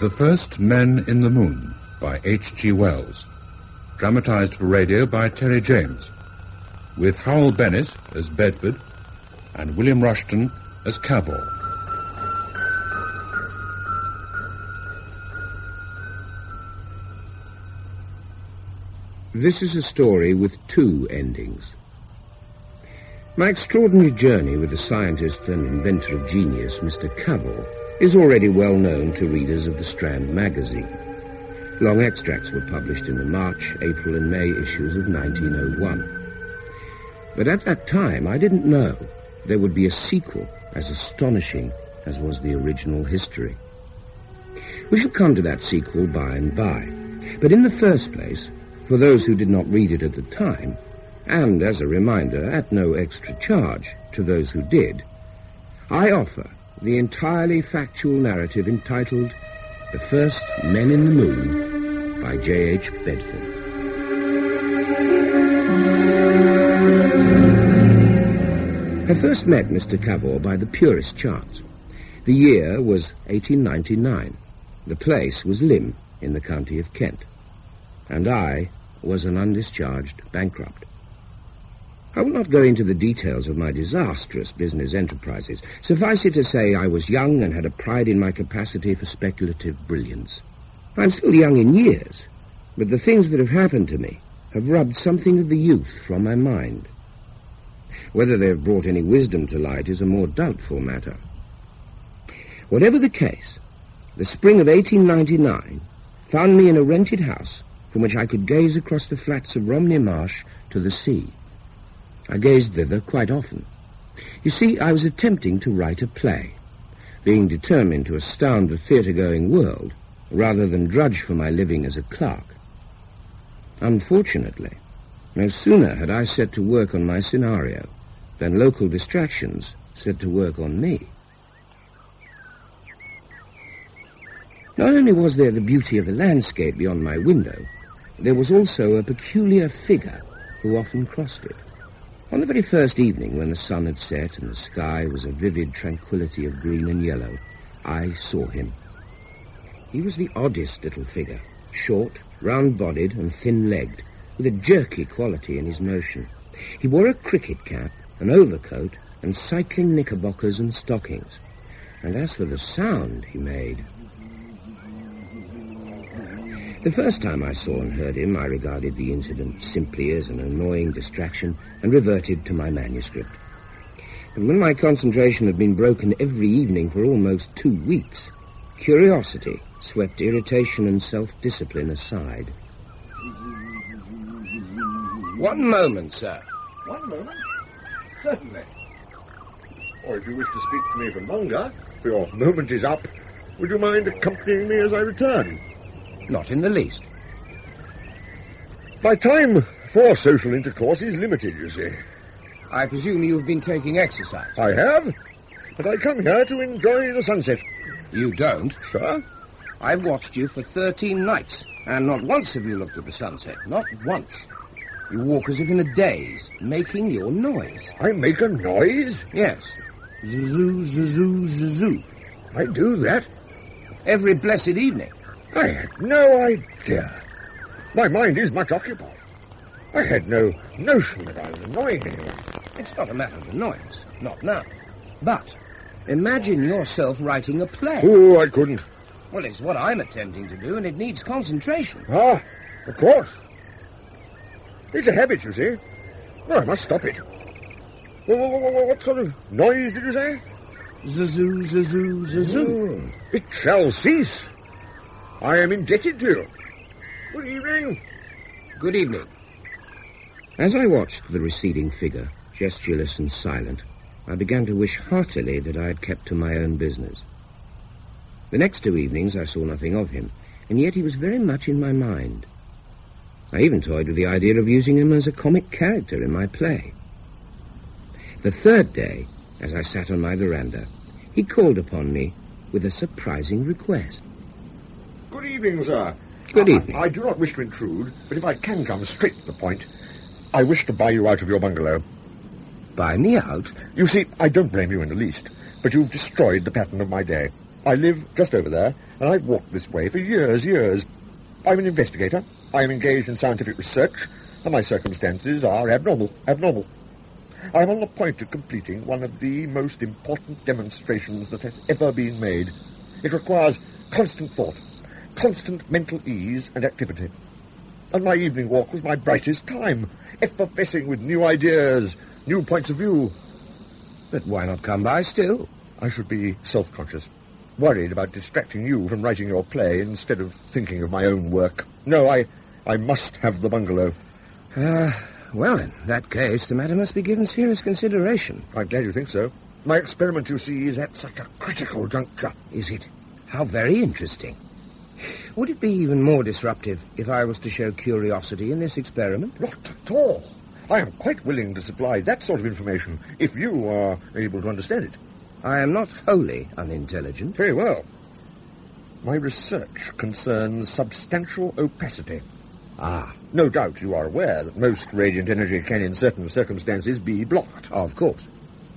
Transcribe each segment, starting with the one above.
The First Men in the Moon by H.G. Wells. Dramatized for radio by Terry James. With Howell Bennett as Bedford and William Rushton as Cavor. This is a story with two endings. My extraordinary journey with the scientist and inventor of genius, Mr. Cavor, is already well known to readers of the Strand magazine. Long extracts were published in the March, April and May issues of 1901. But at that time, I didn't know there would be a sequel as astonishing as was the original history. We shall come to that sequel by and by. But in the first place, for those who did not read it at the time, and as a reminder, at no extra charge to those who did, I offer the entirely factual narrative entitled The First Men in the Moon by J.H. Bedford. I first met Mr. Cavor by the purest chance. The year was 1899. The place was Lymm in the county of Kent. And I was an undischarged bankrupt. I will not go into the details of my disastrous business enterprises. Suffice it to say I was young and had a pride in my capacity for speculative brilliance. I'm still young in years, but the things that have happened to me have rubbed something of the youth from my mind. Whether they have brought any wisdom to light is a more doubtful matter. Whatever the case, the spring of 1899 found me in a rented house from which I could gaze across the flats of Romney Marsh to the sea. I gazed thither quite often. You see, I was attempting to write a play, being determined to astound the theatre-going world rather than drudge for my living as a clerk. Unfortunately, no sooner had I set to work on my scenario than local distractions set to work on me. Not only was there the beauty of the landscape beyond my window, there was also a peculiar figure who often crossed it. On the very first evening, when the sun had set and the sky was a vivid tranquility of green and yellow, I saw him. He was the oddest little figure, short, round-bodied and thin-legged, with a jerky quality in his motion. He wore a cricket cap, an overcoat, and cycling knickerbockers and stockings. And as for the sound he made... The first time I saw and heard him, I regarded the incident simply as an annoying distraction and reverted to my manuscript. And when my concentration had been broken every evening for almost 2 weeks, curiosity swept irritation and self-discipline aside. One moment, sir. 1 moment? Certainly. Or if you wish to speak to me for longer, for your moment is up, would you mind accompanying me as I return? Not in the least. My time for social intercourse is limited, you see. I presume you've been taking exercise. I have, but I come here to enjoy the sunset. You don't? Sir? I've watched you for 13 nights, and not once have you looked at the sunset. Not once. You walk as if in a daze, making your noise. I make a noise? Yes. Zzzoo, zzzoo, zzzoo. I do that? Every blessed evening. I had no idea. My mind is much occupied. I had no notion that I was annoying anyone. It's not a matter of annoyance. Not now. But imagine yourself writing a play. Oh, I couldn't. Well, it's what I'm attempting to do, and it needs concentration. Ah, of course. It's a habit, you see. Well, I must stop it. What sort of noise did you say? Zzzoo, zzzoo, zzzoo. It shall cease. I am indebted to you. Good evening. Good evening. As I watched the receding figure, gestureless and silent, I began to wish heartily that I had kept to my own business. The next 2 evenings I saw nothing of him, and yet he was very much in my mind. I even toyed with the idea of using him as a comic character in my play. The third day, as I sat on my veranda, he called upon me with a surprising request. Good evening, sir. Good evening. I do not wish to intrude, but if I can come straight to the point, I wish to buy you out of your bungalow. Buy me out? You see, I don't blame you in the least, but you've destroyed the pattern of my day. I live just over there, and I've walked this way for years. I'm an investigator. I am engaged in scientific research, and my circumstances are abnormal. I'm on the point of completing one of the most important demonstrations that has ever been made. It requires constant thought, constant mental ease and activity. And my evening walk was my brightest time, effervescing with new ideas, new points of view. But why not come by still? I should be self-conscious, worried about distracting you from writing your play instead of thinking of my own work. No, I must have the bungalow. Well, in that case, the matter must be given serious consideration. I'm glad you think so. My experiment, you see, is at such a critical juncture. Is it? How very interesting. Would it be even more disruptive if I was to show curiosity in this experiment? Not at all. I am quite willing to supply that sort of information if you are able to understand it. I am not wholly unintelligent. Very well. My research concerns substantial opacity. Ah. No doubt you are aware that most radiant energy can, in certain circumstances, be blocked. Of course.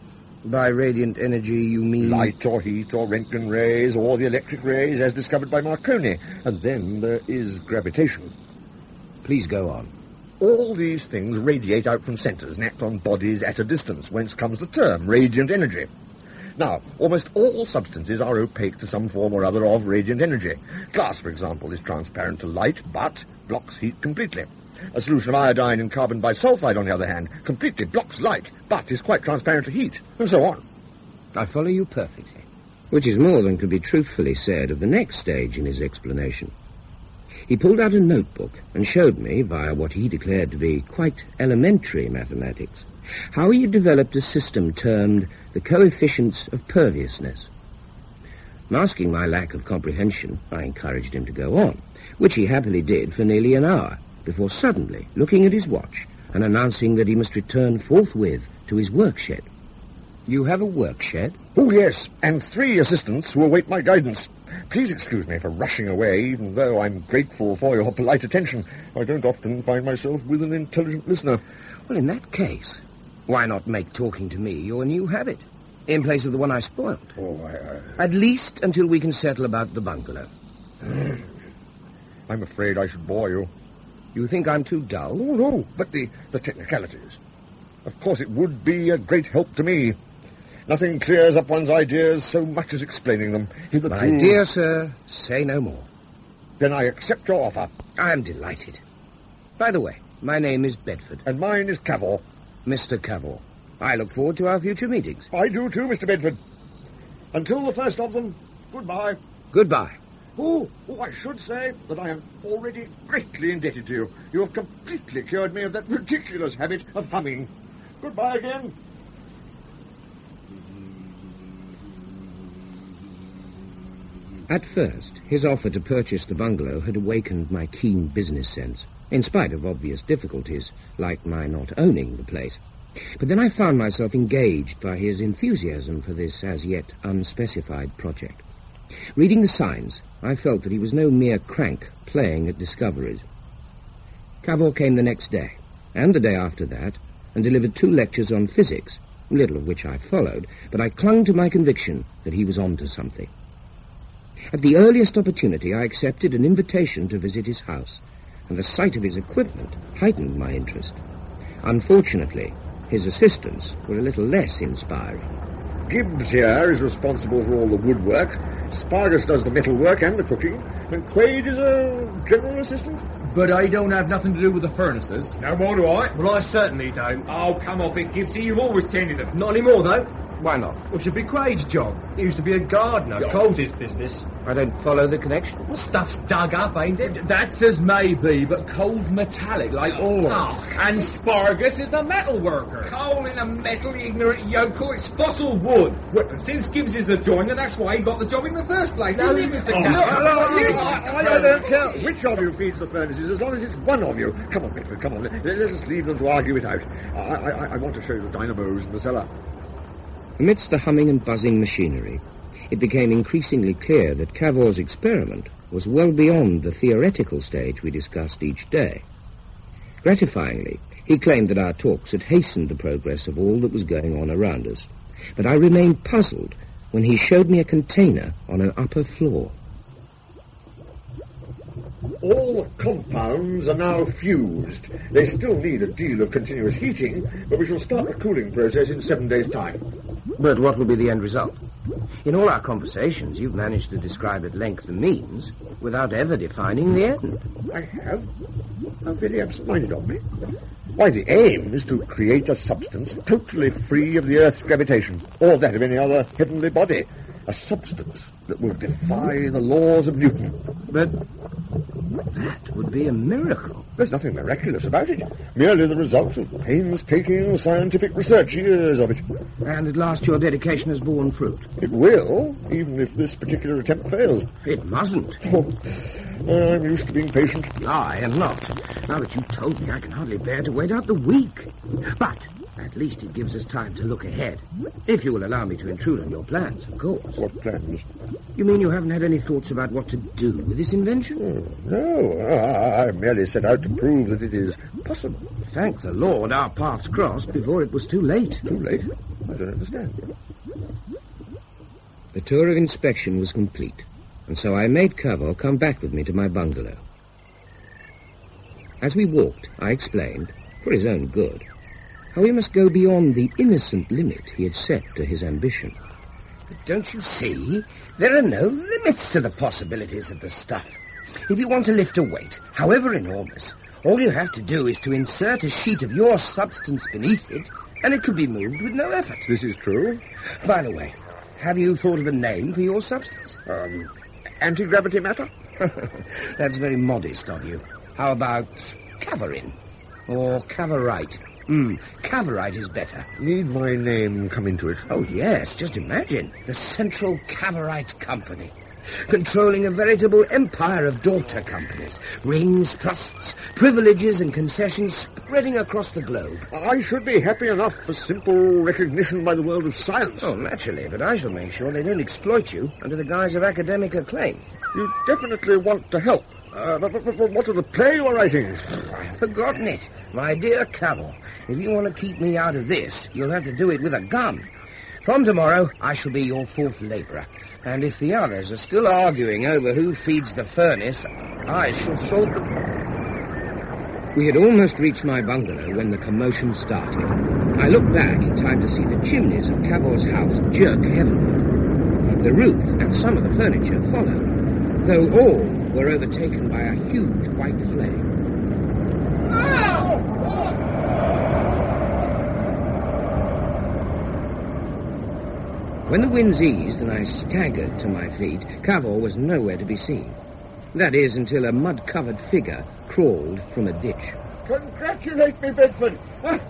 By radiant energy, you mean... light or heat or Röntgen rays or the electric rays as discovered by Marconi. And then there is gravitation. Please go on. All these things radiate out from centres and act on bodies at a distance, whence comes the term radiant energy. Now, almost all substances are opaque to some form or other of radiant energy. Glass, for example, is transparent to light, but blocks heat completely. A solution of iodine in carbon bisulfide, on the other hand, completely blocks light, but is quite transparent to heat, and so on. I follow you perfectly. Which is more than could be truthfully said of the next stage in his explanation. He pulled out a notebook and showed me, via what he declared to be quite elementary mathematics, how he had developed a system termed the coefficients of perviousness. Masking my lack of comprehension, I encouraged him to go on, which he happily did for nearly an hour, before suddenly looking at his watch and announcing that he must return forthwith to his workshed. You have a workshed? Oh, yes, and 3 assistants who await my guidance. Please excuse me for rushing away, even though I'm grateful for your polite attention. I don't often find myself with an intelligent listener. Well, in that case, why not make talking to me your new habit, in place of the one I spoiled? Oh, At least until we can settle about the bungalow. I'm afraid I should bore you. You think I'm too dull? Oh, no, but the technicalities. Of course, it would be a great help to me. Nothing clears up one's ideas so much as explaining them. My dear sir, say no more. Then I accept your offer. I am delighted. By the way, my name is Bedford. And mine is Cavor. Mr. Cavor, I look forward to our future meetings. I do too, Mr. Bedford. Until the first of them, goodbye. Goodbye. Oh, I should say that I am already greatly indebted to you. You have completely cured me of that ridiculous habit of humming. Goodbye again. At first, his offer to purchase the bungalow had awakened my keen business sense, in spite of obvious difficulties, like my not owning the place. But then I found myself engaged by his enthusiasm for this as yet unspecified project. Reading the signs, I felt that he was no mere crank playing at discoveries. Cavor came the next day, and the day after that, and delivered 2 lectures on physics, little of which I followed, but I clung to my conviction that he was on to something. At the earliest opportunity, I accepted an invitation to visit his house, and the sight of his equipment heightened my interest. Unfortunately, his assistants were a little less inspiring. Gibbs here is responsible for all the woodwork. Spargus does the metalwork and the cooking, and Quaid is a general assistant. But I don't have nothing to do with the furnaces. No more do I. Well, I certainly don't. Oh, come off it, Gibbsy. You've always tended them. Not anymore, though. Why not? Well, it should be Quaid's job. He used to be a gardener. Yeah. Cole's his business. I don't follow the connection. Well, stuff's dug up, ain't it? That's as may be, but Cole's metallic, like ore. Oh. And Spargus is the metal worker. Coal in a metal, ignorant yokel. It's fossil wood. Well, since Gibbs is the joiner, that's why he got the job in the first place. No, Isn't it, Mr. Oh, Captain? I don't care which of you feeds the furnaces, as long as it's one of you. Come on, Bedford, come on. Let us leave them to argue it out. I want to show you the dynamos in the cellar. Amidst the humming and buzzing machinery, it became increasingly clear that Cavor's experiment was well beyond the theoretical stage we discussed each day. Gratifyingly, he claimed that our talks had hastened the progress of all that was going on around us, but I remained puzzled when he showed me a container on an upper floor. All the compounds are now fused. They still need a deal of continuous heating, but we shall start the cooling process in 7 days' time. But what will be the end result? In all our conversations, you've managed to describe at length the means without ever defining the end. I have? How very absent-minded of me. Why, the aim is to create a substance totally free of the Earth's gravitation, or that of any other heavenly body. A substance that will defy the laws of Newton. But that would be a miracle. There's nothing miraculous about it. Merely the result of painstaking scientific research, years of it. And at last your dedication has borne fruit. It will, even if this particular attempt fails. It mustn't. I'm used to being patient. I am not. Now that you've told me, I can hardly bear to wait out the week. But at least it gives us time to look ahead. If you will allow me to intrude on your plans, of course. What plans? You mean you haven't had any thoughts about what to do with this invention? No, I merely set out to prove that it is possible. Thank the Lord our paths crossed before it was too late. Too late? I don't understand. The tour of inspection was complete, and so I made Cavor come back with me to my bungalow. As we walked, I explained, for his own good, how he must go beyond the innocent limit he had set to his ambition. But don't you see? There are no limits to the possibilities of the stuff. If you want to lift a weight, however enormous, all you have to do is to insert a sheet of your substance beneath it, and it can be moved with no effort. This is true. By the way, have you thought of a name for your substance? Anti-gravity matter? That's very modest of you. How about Cavarin? Or Cavorite? Cavorite is better. Need my name come into it? Oh, yes, just imagine. The Central Cavorite Company. Controlling a veritable empire of daughter companies. Rings, trusts, privileges and concessions spreading across the globe. I should be happy enough for simple recognition by the world of science. Oh, naturally, but I shall make sure they don't exploit you under the guise of academic acclaim. You definitely want to help. But what of the play you are writing? I've forgotten it. My dear Cavor, if you want to keep me out of this, you'll have to do it with a gun. From tomorrow, I shall be your fourth labourer. And if the others are still arguing over who feeds the furnace, I shall sort them. We had almost reached my bungalow when the commotion started. I looked back in time to see the chimneys of Cavor's house jerk heavenward. The roof and some of the furniture followed, though all were overtaken by a huge white flame. When the winds eased and I staggered to my feet, Cavor was nowhere to be seen. That is, until a mud-covered figure crawled from a ditch. Congratulate me, Bedford.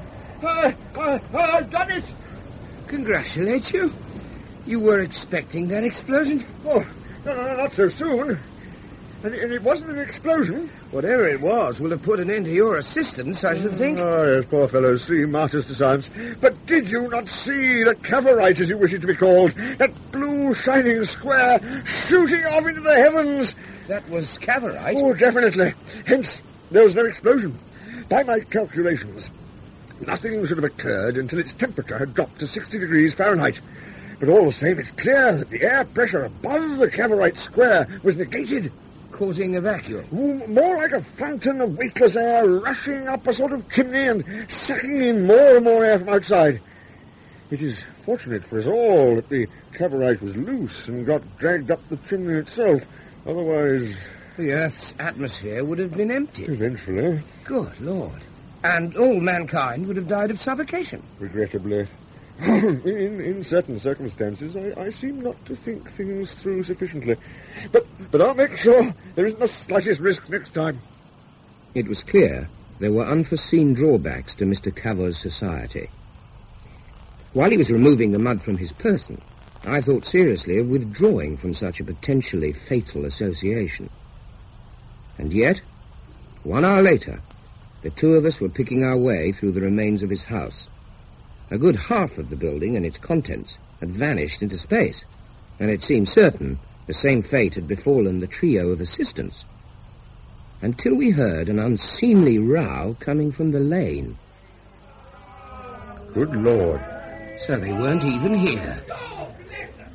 I've done it. Congratulate you? You were expecting that explosion? Oh, no, not so soon. And it wasn't an explosion. Whatever it was will have put an end to your assistance, I should think. Oh, yes, poor fellows, 3 martyrs to science. But did you not see the Cavorite, as you wish it to be called? That blue shining square shooting off into the heavens. That was Cavorite? Oh, definitely. Hence, there was no explosion. By my calculations, nothing should have occurred until its temperature had dropped to 60 degrees Fahrenheit. But all the same, it's clear that the air pressure above the Cavorite square was negated. Causing a vacuum? More like a fountain of weightless air rushing up a sort of chimney and sucking in more and more air from outside. It is fortunate for us all that the Cavorite was loose and got dragged up the chimney itself. Otherwise... the Earth's atmosphere would have been emptied. Eventually. Good Lord. And all mankind would have died of suffocation. Regrettably. In certain circumstances, I seem not to think things through sufficiently. But I'll make sure there isn't the slightest risk next time. It was clear there were unforeseen drawbacks to Mr. Cavor's society. While he was removing the mud from his person, I thought seriously of withdrawing from such a potentially fatal association. And yet, 1 hour later, the two of us were picking our way through the remains of his house. A good half of the building and its contents had vanished into space, and it seemed certain the same fate had befallen the trio of assistants. Until we heard an unseemly row coming from the lane. Good Lord. So they weren't even here.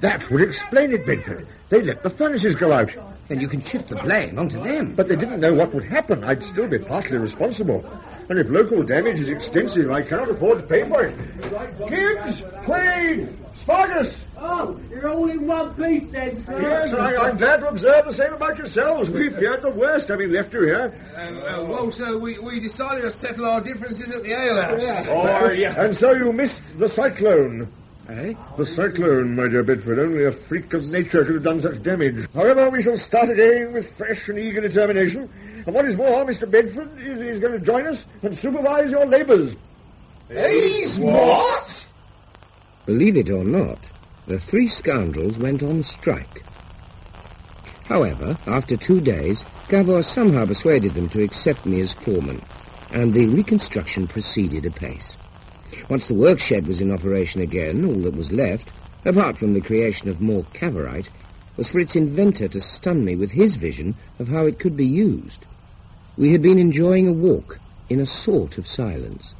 That would explain it, Bedford. They let the furnaces go out. Then you can shift the blame onto them. But they didn't know what would happen. I'd still be partly responsible. And if local damage is extensive, I cannot afford to pay for it. Gibbs! Quaid! Spargus! Oh, you're all in one piece then, sir. Yes, and I'm glad to observe the same about yourselves. We feared the worst having left you here. Well, sir, we decided to settle our differences at the alehouse. And so you missed the cyclone. Eh? The cyclone, my dear Bedford. Only a freak of nature could have done such damage. However, we shall start again with fresh and eager determination. And what is more, Mr. Bedford is going to join us and supervise your labours. He's what? Believe it or not, the three scoundrels went on strike. However, after 2 days, Cavor somehow persuaded them to accept me as foreman, and the reconstruction proceeded apace. Once the work shed was in operation again, all that was left, apart from the creation of more Cavorite, was for its inventor to stun me with his vision of how it could be used. We had been enjoying a walk in a sort of silence.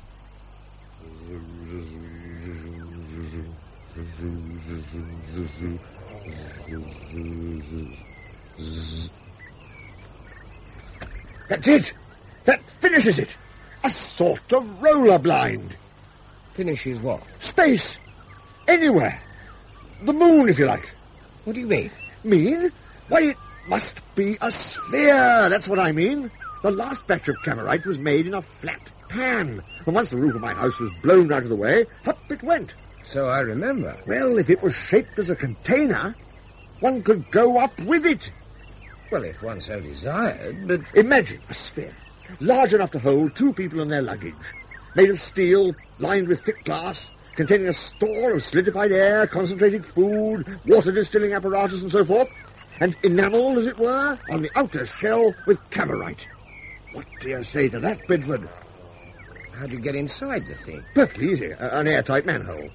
That's it. That finishes it. A sort of roller blind. Finishes what? Space. Anywhere. The moon, if you like. What do you mean? Mean? Why, it must be a sphere. That's what I mean. The last batch of Cavorite was made in a flat pan. And once the roof of my house was blown out of the way, up it went. So I remember. Well, if it was shaped as a container, one could go up with it. Well, if one so desired, but... Imagine a sphere, large enough to hold 2 people and their luggage, made of steel, lined with thick glass, containing a store of solidified air, concentrated food, water distilling apparatus, and so forth, and enamelled, as it were, on the outer shell with Cavorite. What do you say to that, Bedford? How'd you get inside the thing? Perfectly easy. An airtight manhole.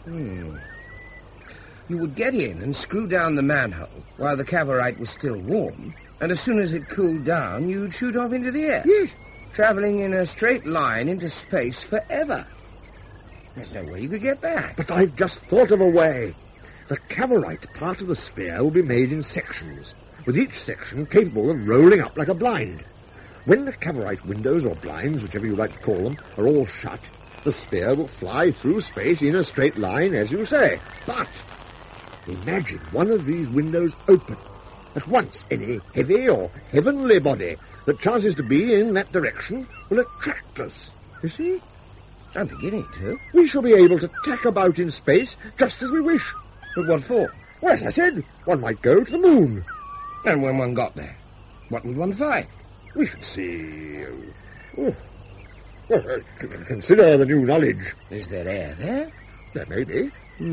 You would get in and screw down the manhole while the Cavorite was still warm, and as soon as it cooled down, you'd shoot off into the air. Yes. Travelling in a straight line into space forever. There's no way you could get back. But I've just thought of a way. The Cavorite part of the sphere will be made in sections, with each section capable of rolling up like a blind. When the Cavorite windows or blinds, whichever you like to call them, are all shut, the sphere will fly through space in a straight line, as you say. But imagine one of these windows open. At once, any heavy or heavenly body that chances to be in that direction will attract us. You see? I'm beginning to. We shall be able to tack about in space just as we wish. But what for? Well, as I said, one might go to the moon. And when one got there, what would one find? We should see... consider the new knowledge. Is there air there? There may be.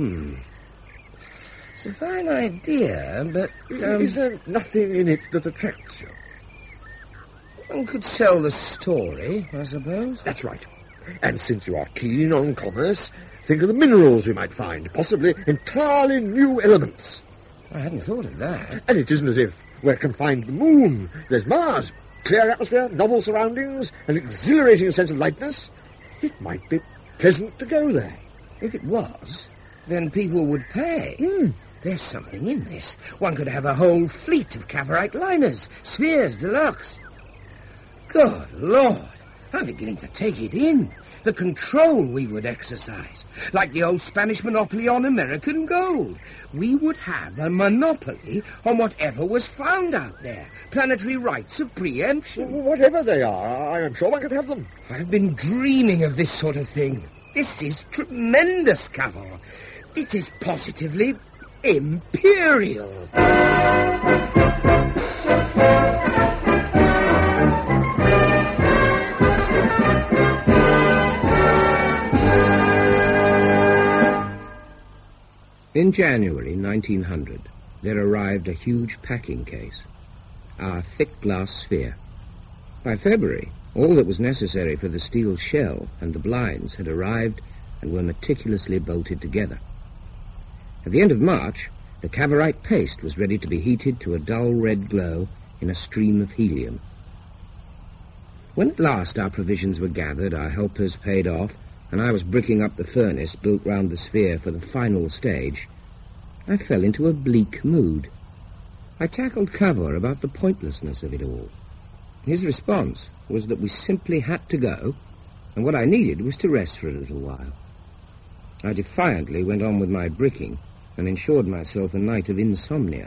It's a fine idea, but... Is there nothing in it that attracts you? One could sell the story, I suppose. That's right. And since you are keen on commerce, think of the minerals we might find, possibly entirely new elements. I hadn't thought of that. And it isn't as if we're confined to the moon. There's Mars. Clear atmosphere, novel surroundings, an exhilarating sense of lightness. It might be pleasant to go there. If it was, then people would pay. There's something in this. One could have a whole fleet of Cavorite liners, spheres deluxe. Good Lord, I'm beginning to take it in. The control we would exercise, like the old Spanish monopoly on American gold. We would have a monopoly on whatever was found out there. Planetary rights of preemption. Whatever they are, I am sure one could have them. I've been dreaming of this sort of thing. This is tremendous, Cavor. It is positively imperial. In January 1900, there arrived a huge packing case, our thick glass sphere. By February, all that was necessary for the steel shell and the blinds had arrived and were meticulously bolted together. At the end of March, the Cavorite paste was ready to be heated to a dull red glow in a stream of helium. When at last our provisions were gathered, our helpers paid off, and I was bricking up the furnace built round the sphere for the final stage, I fell into a bleak mood. I tackled Cavor about the pointlessness of it all. His response was that we simply had to go, and what I needed was to rest for a little while. I defiantly went on with my bricking and ensured myself a night of insomnia.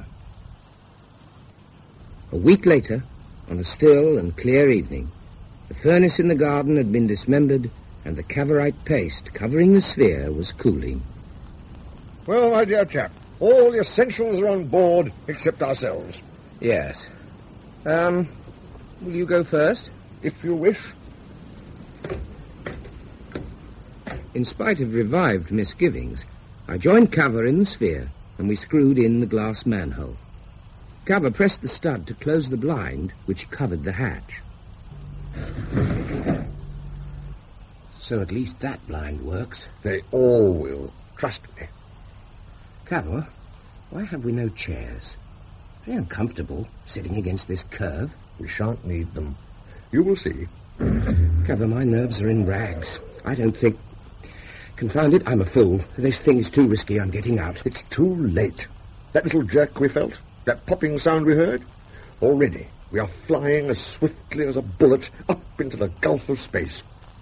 A week later, on a still and clear evening, the furnace in the garden had been dismembered and the Cavorite paste covering the sphere was cooling. Well, my dear chap, all the essentials are on board except ourselves. Yes. Will you go first? If you wish. In spite of revived misgivings, I joined Cavor in the sphere, and we screwed in the glass manhole. Cavor pressed the stud to close the blind, which covered the hatch. So at least that blind works. They all will. Trust me. Cavor, why have we no chairs? Very uncomfortable, sitting against this curve. We shan't need them. You will see. Cavor, my nerves are in rags. I don't think... Confound it, I'm a fool. This thing is too risky. I'm getting out. It's too late. That little jerk we felt, that popping sound we heard, already we are flying as swiftly as a bullet up into the gulf of space.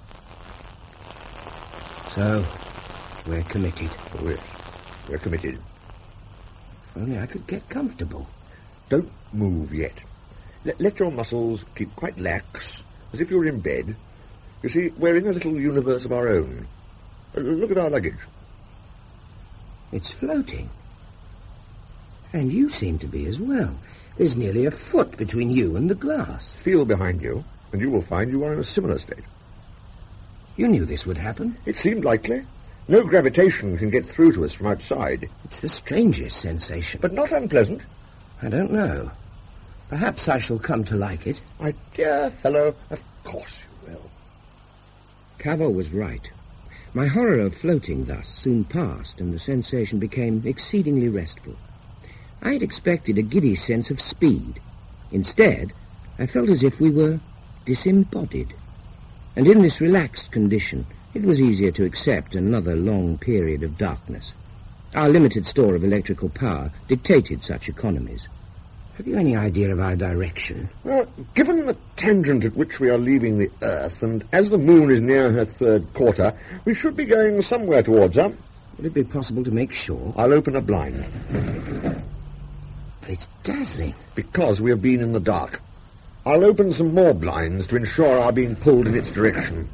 So, we're committed. Oh, yes, we're committed. If only I could get comfortable. Don't move yet. Let your muscles keep quite lax, as if you were in bed. You see, we're in a little universe of our own. Look at our luggage. It's floating. And you seem to be as well. There's nearly a foot between you and the glass. Feel behind you, and you will find you are in a similar state. You knew this would happen? It seemed likely. No gravitation can get through to us from outside. It's the strangest sensation. But not unpleasant. I don't know. Perhaps I shall come to like it. My dear fellow, of course you will. Cavor was right. My horror of floating thus soon passed, and the sensation became exceedingly restful. I had expected a giddy sense of speed. Instead, I felt as if we were disembodied. And in this relaxed condition, it was easier to accept another long period of darkness. Our limited store of electrical power dictated such economies. Have you any idea of our direction? Well, given the tangent at which we are leaving the Earth, and as the moon is near her third quarter, we should be going somewhere towards her. Would it be possible to make sure? I'll open a blind. But it's dazzling. Because we have been in the dark. I'll open some more blinds to ensure our being pulled in its direction.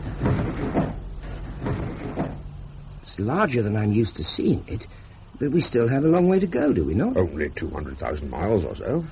It's larger than I'm used to seeing it, but we still have a long way to go, do we not? Only 200,000 miles or so.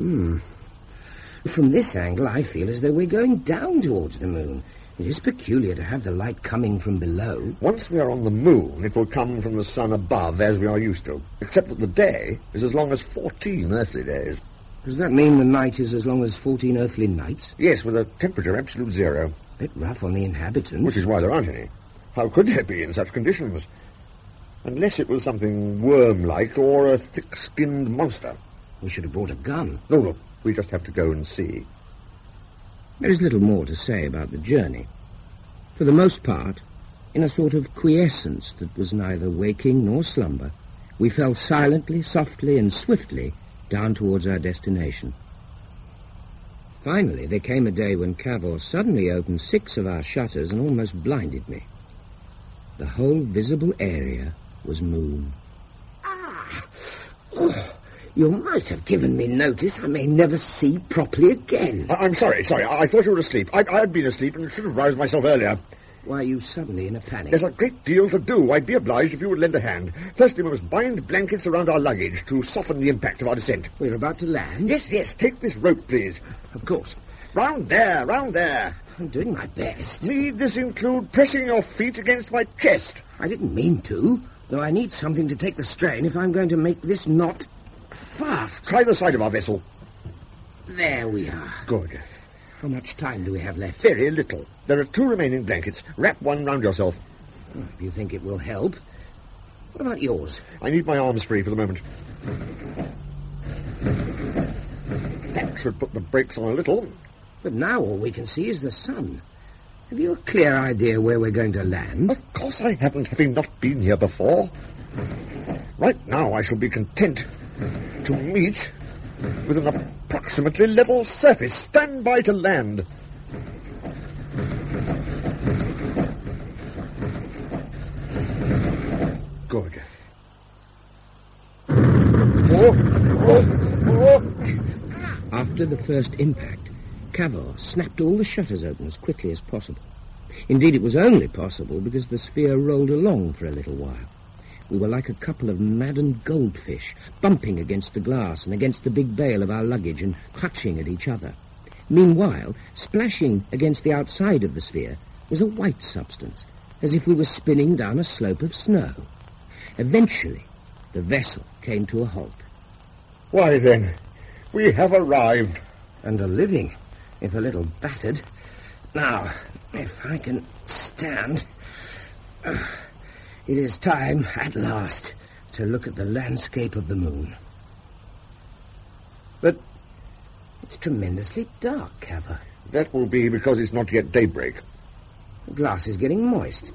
From this angle, I feel as though we're going down towards the moon. It is peculiar to have the light coming from below. Once we are on the moon, it will come from the sun above, as we are used to, except that the day is as long as 14 earthly days. Does that mean the night is as long as 14 earthly nights? Yes, with a temperature absolute zero. Bit rough on the inhabitants. Which is why there aren't any. How could there be in such conditions? Unless it was something worm-like or a thick-skinned monster. We should have brought a gun. No, look, we just have to go and see. There is little more to say about the journey. For the most part, in a sort of quiescence that was neither waking nor slumber, we fell silently, softly, and swiftly down towards our destination. Finally, there came a day when Cavor suddenly opened 6 of our shutters and almost blinded me. The whole visible area was moon. You might have given me notice. I may never see properly again. I'm sorry. I thought you were asleep. I'd been asleep and should have roused myself earlier. Why are you suddenly in a panic? There's a great deal to do. I'd be obliged if you would lend a hand. Firstly, we must bind blankets around our luggage to soften the impact of our descent. We're about to land? Yes. Take this rope, please. Of course. Round there. I'm doing my best. Need this include pressing your feet against my chest? I didn't mean to, though I need something to take the strain if I'm going to make this knot fast. Try the side of our vessel. There we are. Good. How much time do we have left? Very little. There are 2 remaining blankets. Wrap one round yourself. If you think it will help. What about yours? I need my arms free for the moment. That should put the brakes on a little. But now all we can see is the sun. Have you a clear idea where we're going to land? Of course I haven't, having not been here before. Right now I shall be content to meet with an approximately level surface. Stand by to land. Good. After the first impact, Cavor snapped all the shutters open as quickly as possible. Indeed, it was only possible because the sphere rolled along for a little while. We were like a couple of maddened goldfish, bumping against the glass and against the big bale of our luggage and clutching at each other. Meanwhile, splashing against the outside of the sphere was a white substance, as if we were spinning down a slope of snow. Eventually, the vessel came to a halt. Why then, we have arrived. And a living, if a little battered. Now, if I can stand... it is time, at last, to look at the landscape of the moon. But it's tremendously dark, Cavor. That will be because it's not yet daybreak. The glass is getting moist.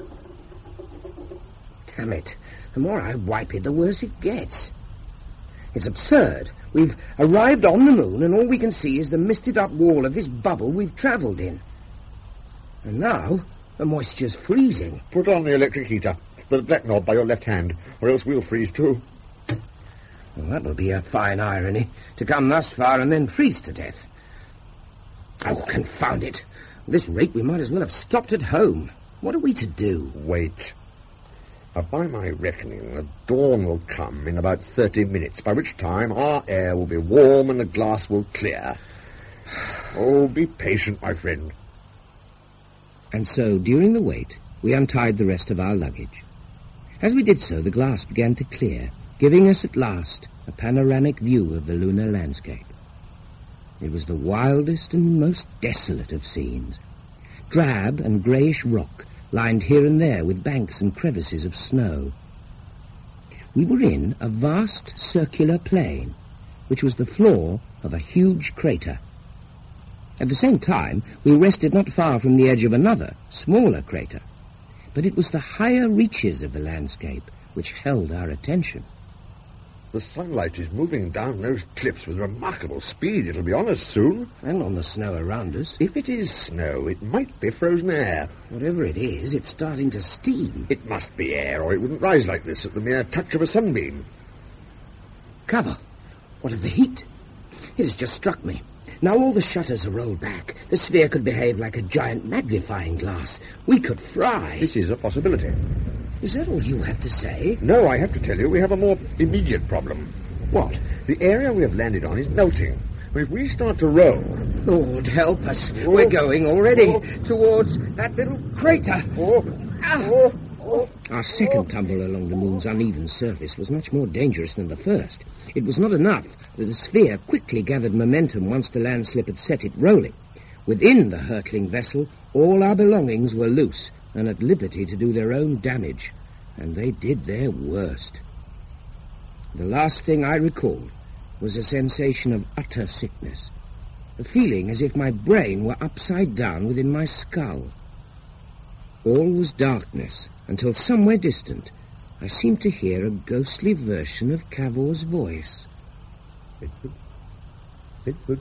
Damn it. The more I wipe it, the worse it gets. It's absurd. We've arrived on the moon, and all we can see is the misted-up wall of this bubble we've travelled in. And now, the moisture's freezing. Put on the electric heater, the black knob by your left hand, or else we'll freeze too. Well, that would be a fine irony, to come thus far and then freeze to death. Oh, confound it. At this rate, we might as well have stopped at home. What are we to do? Wait. Now, by my reckoning, the dawn will come in about 30 minutes, by which time our air will be warm and the glass will clear. Oh, be patient, my friend. And so, during the wait, we untied the rest of our luggage. As we did so, the glass began to clear, giving us at last a panoramic view of the lunar landscape. It was the wildest and most desolate of scenes. Drab and greyish rock, lined here and there with banks and crevices of snow. We were in a vast circular plain, which was the floor of a huge crater. At the same time, we rested not far from the edge of another, smaller crater. But it was the higher reaches of the landscape which held our attention. The sunlight is moving down those cliffs with remarkable speed, it'll be on us soon. And on the snow around us. If it is snow, it might be frozen air. Whatever it is, it's starting to steam. It must be air, or it wouldn't rise like this at the mere touch of a sunbeam. Cavor, what of the heat? It has just struck me. Now all the shutters are rolled back. The sphere could behave like a giant magnifying glass. We could fry. This is a possibility. Is that all you have to say? No, I have to tell you, we have a more immediate problem. What? The area we have landed on is melting. If we start to roll... Lord, help us. We're going already towards that little crater. Our second tumble along the moon's uneven surface was much more dangerous than the first. It was not enough that the sphere quickly gathered momentum once the landslip had set it rolling. Within the hurtling vessel, all our belongings were loose and at liberty to do their own damage, and they did their worst. The last thing I recalled was a sensation of utter sickness, a feeling as if my brain were upside down within my skull. All was darkness until somewhere distant I seemed to hear a ghostly version of Cavor's voice. Bedford? Bedford?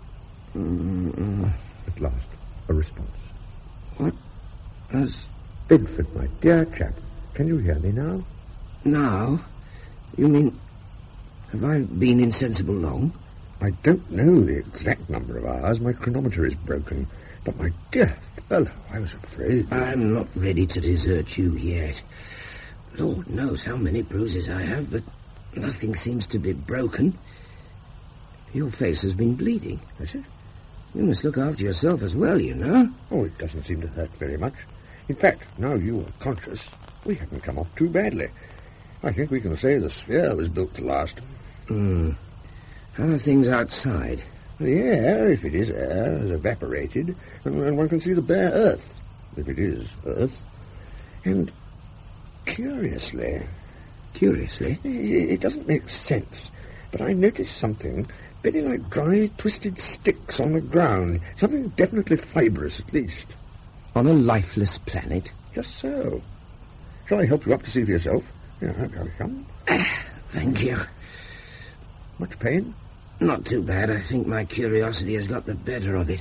At last, a response. What has... Bedford, my dear chap, can you hear me now? Now? You mean... have I been insensible long? I don't know the exact number of hours. My chronometer is broken. But, my dear fellow, I was afraid... I'm not ready to desert you yet. Lord knows how many bruises I have, but nothing seems to be broken. Your face has been bleeding. Has it? You must look after yourself as well, you know. Oh, it doesn't seem to hurt very much. In fact, now you are conscious, we haven't come off too badly. I think we can say the sphere was built to last. How are things outside? The air, if it is air, has evaporated, and one can see the bare earth, if it is earth. And curiously... Curiously? It doesn't make sense, but I noticed something very like dry, twisted sticks on the ground. Something definitely fibrous, at least. On a lifeless planet? Just so. Shall I help you up to see for yourself? Here, come. Thank you. Much pain? Not too bad. I think my curiosity has got the better of it.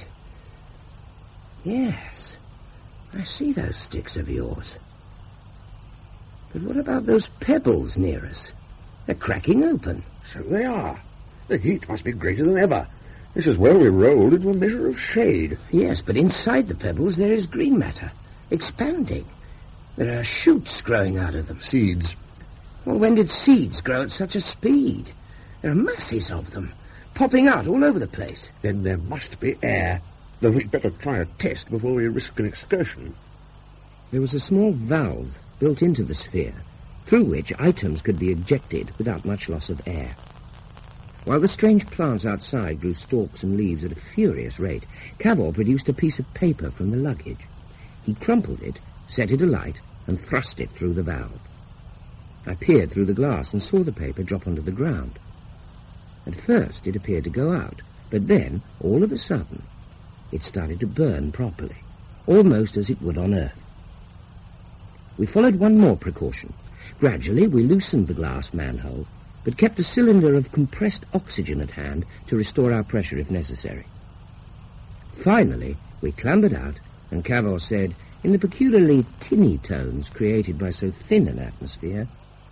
Yes, I see those sticks of yours. But what about those pebbles near us? They're cracking open. So they are. The heat must be greater than ever. This is where we rolled into a measure of shade. Yes, but inside the pebbles there is green matter, expanding. There are shoots growing out of them. Seeds. Well, when did seeds grow at such a speed? There are masses of them, popping out all over the place. Then there must be air. Though we'd better try a test before we risk an excursion. There was a small valve built into the sphere, through which items could be ejected without much loss of air. While the strange plants outside grew stalks and leaves at a furious rate, Cavor produced a piece of paper from the luggage. He crumpled it, set it alight, and thrust it through the valve. I peered through the glass and saw the paper drop onto the ground. At first it appeared to go out, but then, all of a sudden, it started to burn properly, almost as it would on Earth. We followed one more precaution. Gradually we loosened the glass manhole, but kept a cylinder of compressed oxygen at hand to restore our pressure if necessary. Finally, we clambered out, and Cavor said, in the peculiarly tinny tones created by so thin an atmosphere,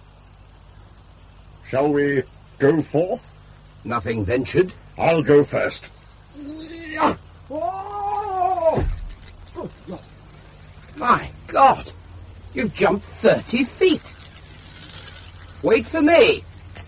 Shall we go forth? "Nothing ventured." I'll go first. My God! You've jumped 30 feet. Wait for me.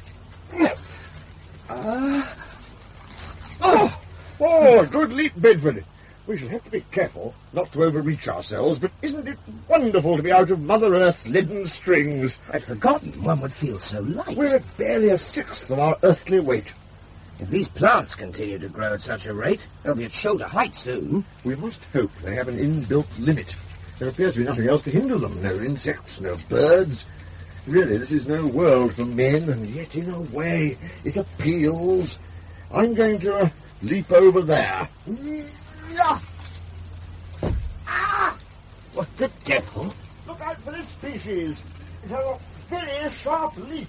Oh, good leap, Bedford. We shall have to be careful not to overreach ourselves, but isn't it wonderful to be out of Mother Earth's leaden strings? I'd forgotten one would feel so light. We're at barely a sixth of our earthly weight. If these plants continue to grow at such a rate, they'll be at shoulder height soon. We must hope they have an inbuilt limit. There appears to be nothing else to hinder them. No insects, no birds. Really, this is no world for men, and yet, in a way, it appeals. I'm going to leap over there. What the devil? Look out for this species. It has a very sharp leap.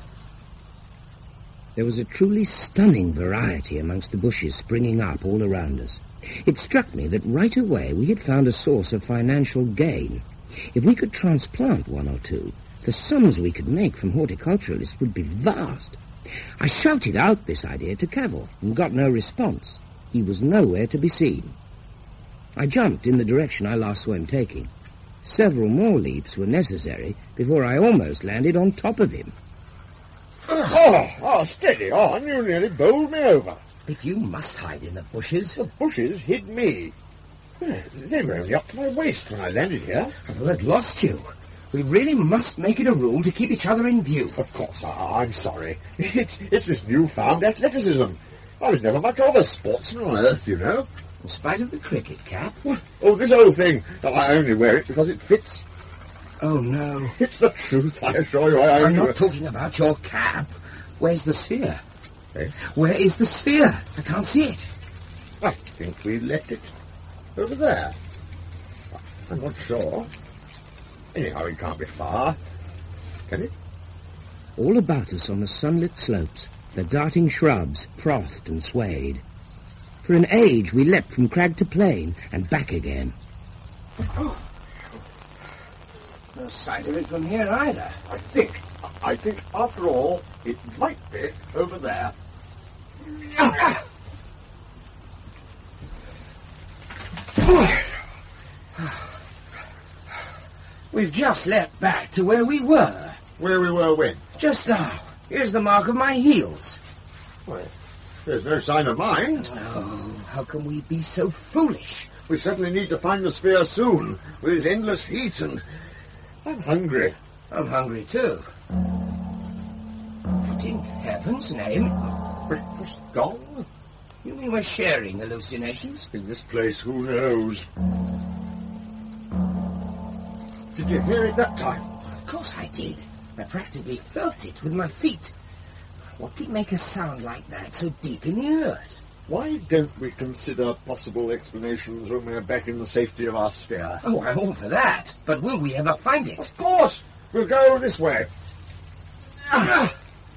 There was a truly stunning variety amongst the bushes springing up all around us. It struck me that right away we had found a source of financial gain. If we could transplant one or two, the sums we could make from horticulturalists would be vast. I shouted out this idea to Cavor and got no response. He was nowhere to be seen. I jumped in the direction I last saw him taking. Several more leaps were necessary before I almost landed on top of him. Steady on. You nearly bowled me over. If you must hide in the bushes... The bushes hid me. They were only up to my waist when I landed here. Well, I'd lost you. We really must make it a rule to keep each other in view. Of course, I'm sorry. It's this newfound athleticism. I was never much of a sportsman on Earth, you know. In spite of the cricket cap? What? Oh, this old thing. I only wear it because it fits. Oh, no. It's the truth, I assure you. I'm not talking about your cap. Where's the sphere? Eh? Where is the sphere? I can't see it. I think we left it over there. I'm not sure. Anyhow, it can't be far. Can it? All about us on the sunlit slopes, the darting shrubs frothed and swayed. For an age we leapt from crag to plain and back again. Oh. No sight of it from here either. I think, after all, it might be over there. We've just leapt back to where we were. Where we were when? Just now. Here's the mark of my heels. Well, there's no sign of mine. Oh, how can we be so foolish? We certainly need to find the sphere soon, with its endless heat, and I'm hungry. I'm hungry too. What in heaven's name? Breakfast gone? You mean we're sharing hallucinations? In this place, who knows? Did you hear it that time? Of course I did. I practically felt it with my feet. What could make a sound like that so deep in the earth? Why don't we consider possible explanations when we're back in the safety of our sphere? Oh, I'm all for that. But will we ever find it? Of course! We'll go this way.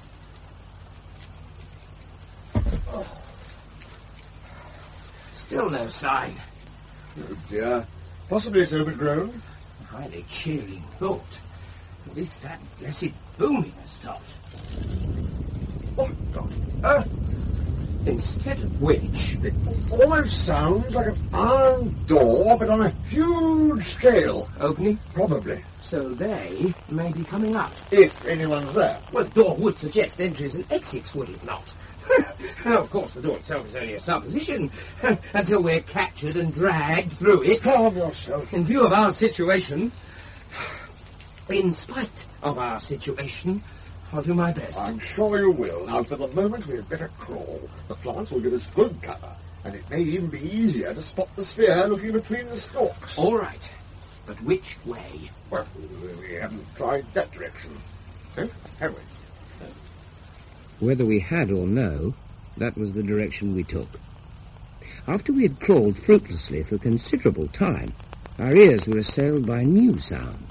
Still no sign. Oh, dear. Possibly it's overgrown. A highly cheering thought. At least that blessed booming has stopped. What on earth? Instead of which... It almost sounds like an iron door, but on a huge scale. Opening? Probably. So they may be coming up. If anyone's there. Well, the door would suggest entries and exits, would it not? Of course, the door itself is only a supposition, until we're captured and dragged through it. Calm yourself. In view of our situation, in spite of our situation, I'll do my best. I'm sure you will. Now, for the moment, we had better crawl. The plants will give us good cover, and it may even be easier to spot the sphere looking between the stalks. All right. But which way? Well, we haven't tried that direction. Have we? Whether we had or no, that was the direction we took. After we had crawled fruitlessly for considerable time, our ears were assailed by new sounds.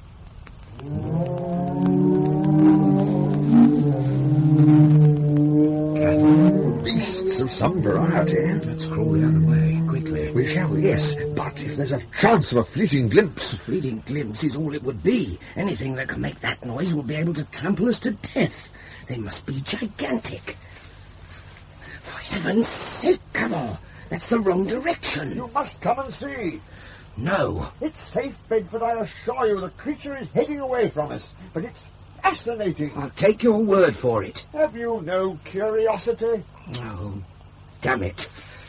Cattle. Beasts of some variety. Let's crawl the other way, quickly. We shall, yes, but if there's a chance of a fleeting glimpse... A fleeting glimpse is all it would be. Anything that can make that noise will be able to trample us to death. They must be gigantic. For heaven's sake, come on. That's the wrong direction. You must come and see. No. It's safe, Bedford, I assure you. The creature is heading away from us. But it's fascinating. I'll take your word for it. Have you no curiosity? Oh, damn it.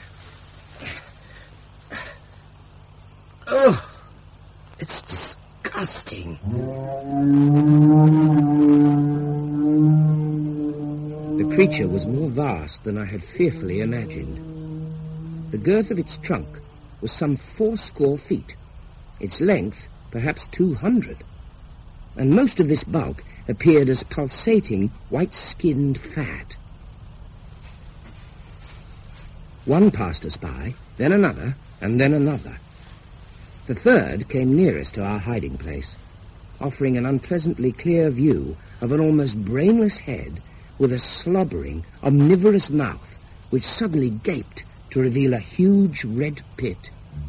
Oh, it's disgusting. The creature was more vast than I had fearfully imagined. The girth of its trunk was some 80 feet, its length perhaps 200, and most of this bulk appeared as pulsating, white-skinned fat. One passed us by, then another, and then another. The third came nearest to our hiding place, offering an unpleasantly clear view of an almost brainless head with a slobbering, omnivorous mouth which suddenly gaped to reveal a huge red pit.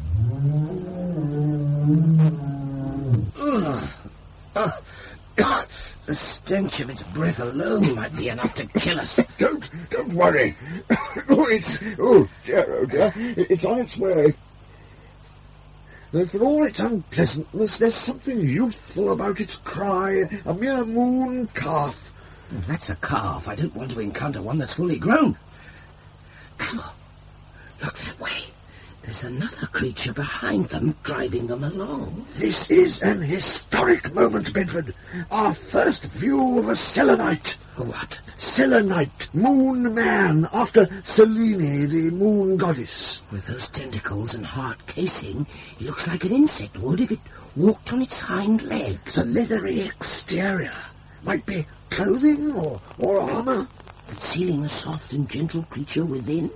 Ugh. Oh, God. The stench of its breath alone might be enough to kill us. Don't worry. Oh dear. It's on its way. Though for all its unpleasantness, there's something youthful about its cry, a mere moon calf. If that's a calf, I don't want to encounter one that's fully grown. Come on. Look that way. There's another creature behind them, driving them along. This is an historic moment, Bedford. Our first view of a selenite. What? Selenite, moon man, after Selene, the moon goddess. With those tentacles and hard casing, it looks like an insect would if it walked on its hind legs. The leathery exterior might be clothing or armor. Concealing a soft and gentle creature within.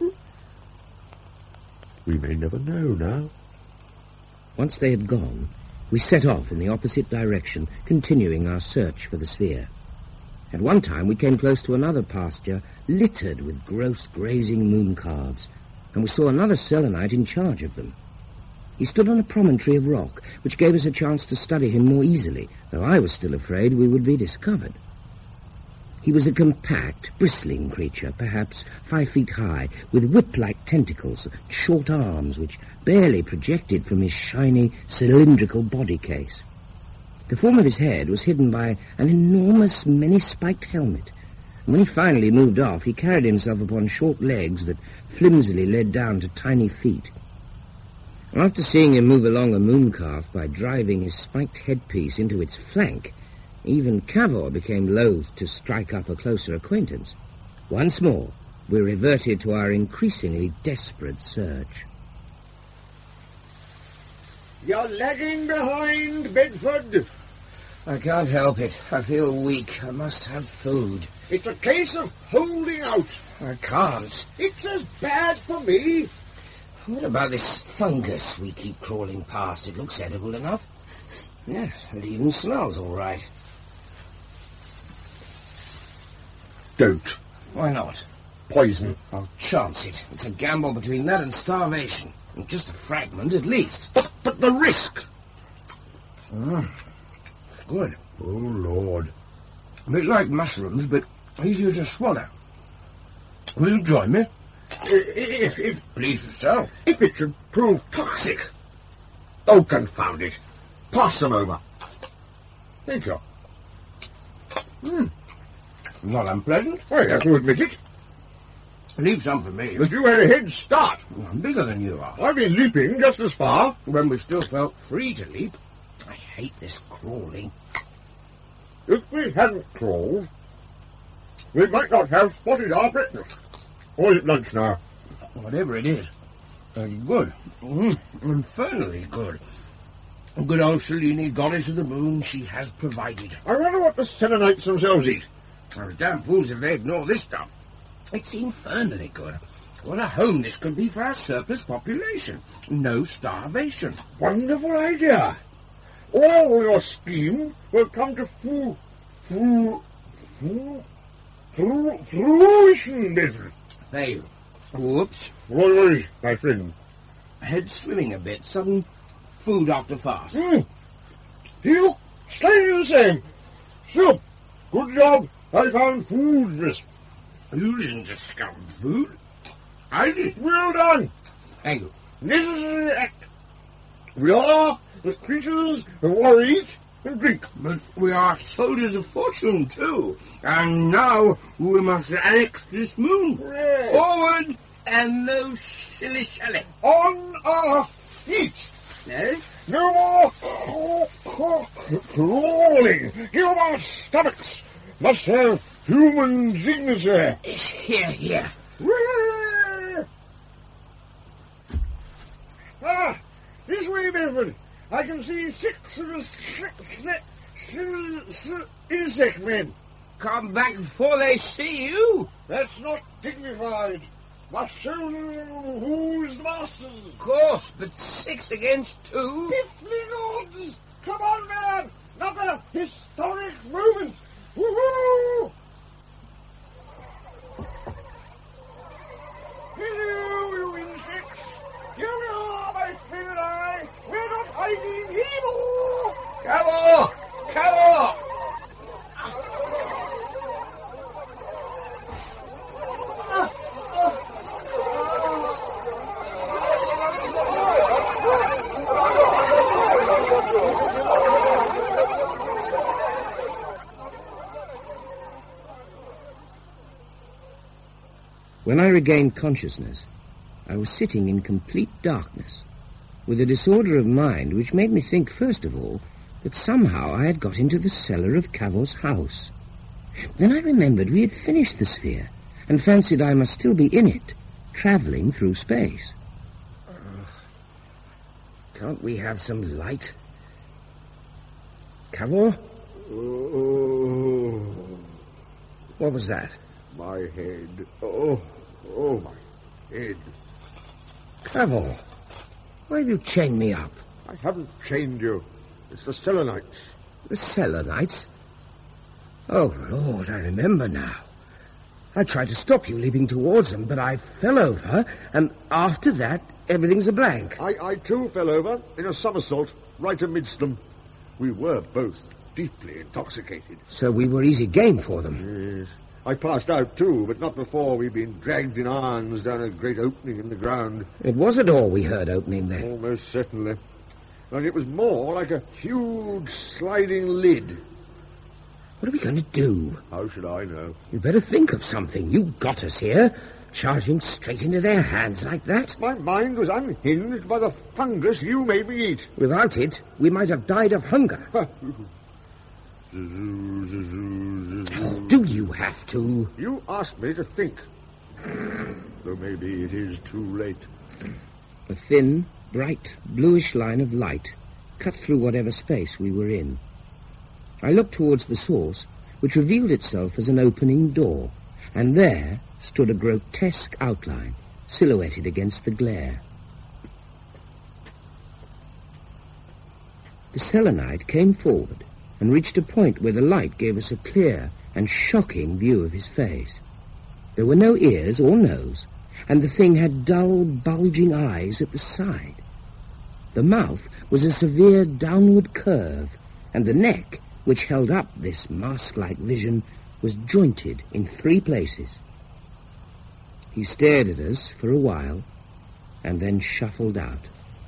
We may never know now. Once they had gone, we set off in the opposite direction, continuing our search for the sphere. At one time we came close to another pasture littered with gross grazing moon calves, and we saw another selenite in charge of them. He stood on a promontory of rock, which gave us a chance to study him more easily, though I was still afraid we would be discovered. He was a compact, bristling creature, perhaps 5 feet high, with whip-like tentacles, short arms which barely projected from his shiny, cylindrical body case. The form of his head was hidden by an enormous, many-spiked helmet, and when he finally moved off, he carried himself upon short legs that flimsily led down to tiny feet. After seeing him move along a mooncalf by driving his spiked headpiece into its flank, even Cavor became loath to strike up a closer acquaintance. Once more, we reverted to our increasingly desperate search. You're lagging behind, Bedford. I can't help it. I feel weak. I must have food. It's a case of holding out. I can't. It's as bad for me. What about this fungus we keep crawling past? It looks edible enough. Yes, it even smells all right. Don't. Why not? poison. I'll chance it. It's a gamble between that and starvation. And just a fragment at least. But the risk! Good. Oh, Lord. A bit like mushrooms, but easier to swallow. Will you join me? If Please yourself. If it should prove toxic. Oh, confound it. Pass them over. Thank you. Not unpleasant. I have to admit it. Leave some for me. But you had a head start. I'm bigger than you are. I've been leaping just as far. When we still felt free to leap. I hate this crawling. If we hadn't crawled, we might not have spotted our breakfast. Or is it lunch now? Whatever it is. Good. Infernally good. Good old Selene, goddess of the moon, she has provided. I wonder what the Selenites themselves eat. I was damn fools if they ignore this stuff. It's infernally good. What a home this could be for our surplus population. No starvation. Wonderful idea. All your scheme will come to fruition, Desmond. Fail. Whoops. Oi, my friend. Head swimming a bit. Sudden food after fast. You stay the same. So, good job. I found food, miss. You didn't discover food. I did. Well done. Thank you. Necessary act. We are the creatures of what we eat and drink. But we are soldiers of fortune, too. And now we must annex this moon. Yes. Forward and no shilly-shally. On our feet. Yes? No more crawling. Give our stomachs. Must have human dignity. Here. This way, Bedford. I can see 6 of the insect men. Come back before they see you. That's not dignified. Must show them who's the masters. Of course, but 6 against 2. Piffling odds. Come on, man. Another historic moment. Woohoo! Hello, you insects. Here we are, my friend and I. We're not hiding anymore. Come on! When I regained consciousness, I was sitting in complete darkness, with a disorder of mind which made me think, first of all, that somehow I had got into the cellar of Cavor's house. Then I remembered we had finished the sphere, and fancied I must still be in it, travelling through space. Can't we have some light? Cavor? Oh, What was that? my head. Oh, my head. Cavor, why have you chained me up? I haven't chained you. It's the Selenites. The Selenites? Oh, Lord, I remember now. I tried to stop you leaping towards them, but I fell over, and after that, everything's a blank. I too fell over in a somersault right amidst them. We were both deeply intoxicated. So we were easy game for them. Yes. I passed out too, but not before we'd been dragged in irons down a great opening in the ground. It was a door we heard opening then. Almost certainly. And it was more like a huge sliding lid. What are we going to do? How should I know? You better think of something. You got us here, charging straight into their hands like that. My mind was unhinged by the fungus you made me eat. Without it, we might have died of hunger. Do you have to? You asked me to think. Though maybe it is too late. A thin, bright, bluish line of light cut through whatever space we were in. I looked towards the source, which revealed itself as an opening door, and there stood a grotesque outline, silhouetted against the glare. The Selenite came forward and reached a point where the light gave us a clear and shocking view of his face. There were no ears or nose, and the thing had dull, bulging eyes at the side. The mouth was a severe downward curve, and the neck, which held up this mask-like vision, was jointed in 3 places. He stared at us for a while, and then shuffled out.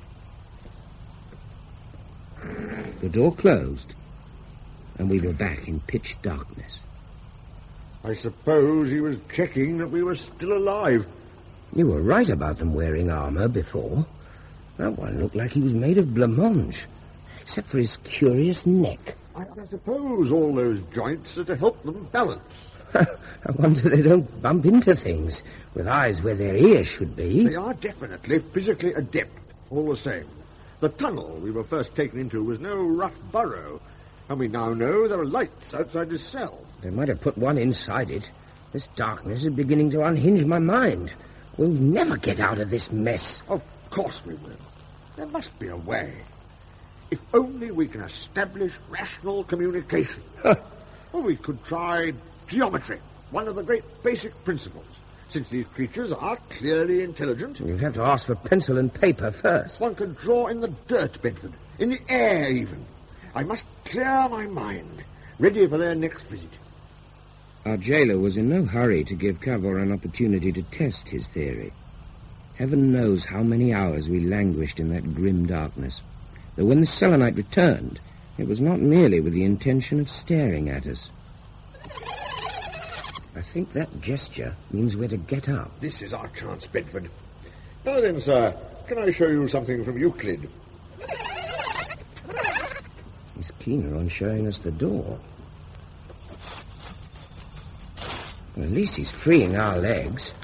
The door closed, and we were back in pitch darkness. I suppose he was checking that we were still alive. You were right about them wearing armor before. That one looked like he was made of blancmange, except for his curious neck. I suppose all those joints are to help them balance. I wonder they don't bump into things with eyes where their ears should be. They are definitely physically adept, all the same. The tunnel we were first taken into was no rough burrow, and we now know there are lights outside this cell. They might have put one inside it. This darkness is beginning to unhinge my mind. We'll never get out of this mess. Of course we will. There must be a way. If only we can establish rational communication. Or we could try geometry, one of the great basic principles. Since these creatures are clearly intelligent... You'd have to ask for pencil and paper first. One could draw in the dirt, Bedford, in the air even. I must clear my mind, ready for their next visit. Our jailer was in no hurry to give Cavor an opportunity to test his theory. Heaven knows how many hours we languished in that grim darkness. Though when the Selenite returned, it was not merely with the intention of staring at us. I think that gesture means we're to get up. This is our chance, Bedford. Now then, sir, can I show you something from Euclid? He's keener on showing us the door. Well, at least he's freeing our legs.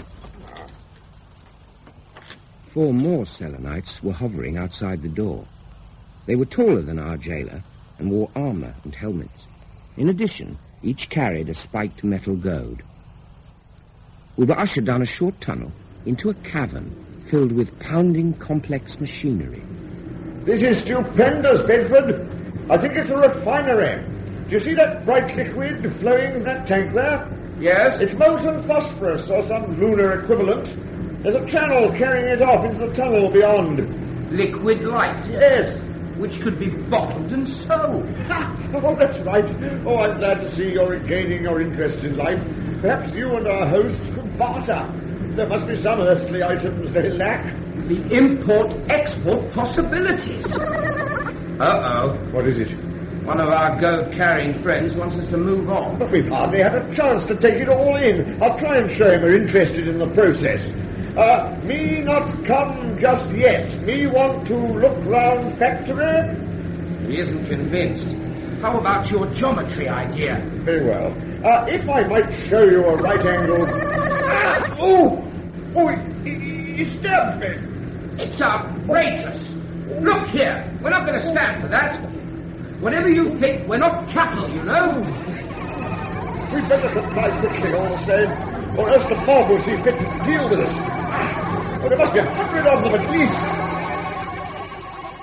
4 more Selenites were hovering outside the door. They were taller than our jailer and wore armor and helmets. In addition, each carried a spiked metal goad. We were ushered down a short tunnel into a cavern filled with pounding complex machinery. This is stupendous, Bedford. I think it's a refinery. Do you see that bright liquid flowing in that tank there? Yes? It's molten phosphorus or some lunar equivalent. There's a channel carrying it off into the tunnel beyond. Liquid light. Yes. Which could be bottled and sold. Oh, that's right. Oh, I'm glad to see you're regaining your interest in life. Perhaps you and our hosts could barter. There must be some earthly items they lack. The import-export possibilities. Uh-oh. What is it? One of our goat-carrying friends wants us to move on. But we've hardly had a chance to take it all in. I'll try and show him we're interested in the process. Me not come just yet. Me want to look round factory. He isn't convinced. How about your geometry idea? Very well. If I might show you a right angle... he stabbed me. It's outrageous. Look here. We're not going to stand for that. Whatever you think, we're not cattle, you know. We'd better comply quickly all the same, or else the mob will see fit to deal with us. Oh, there must be 100 of them at least.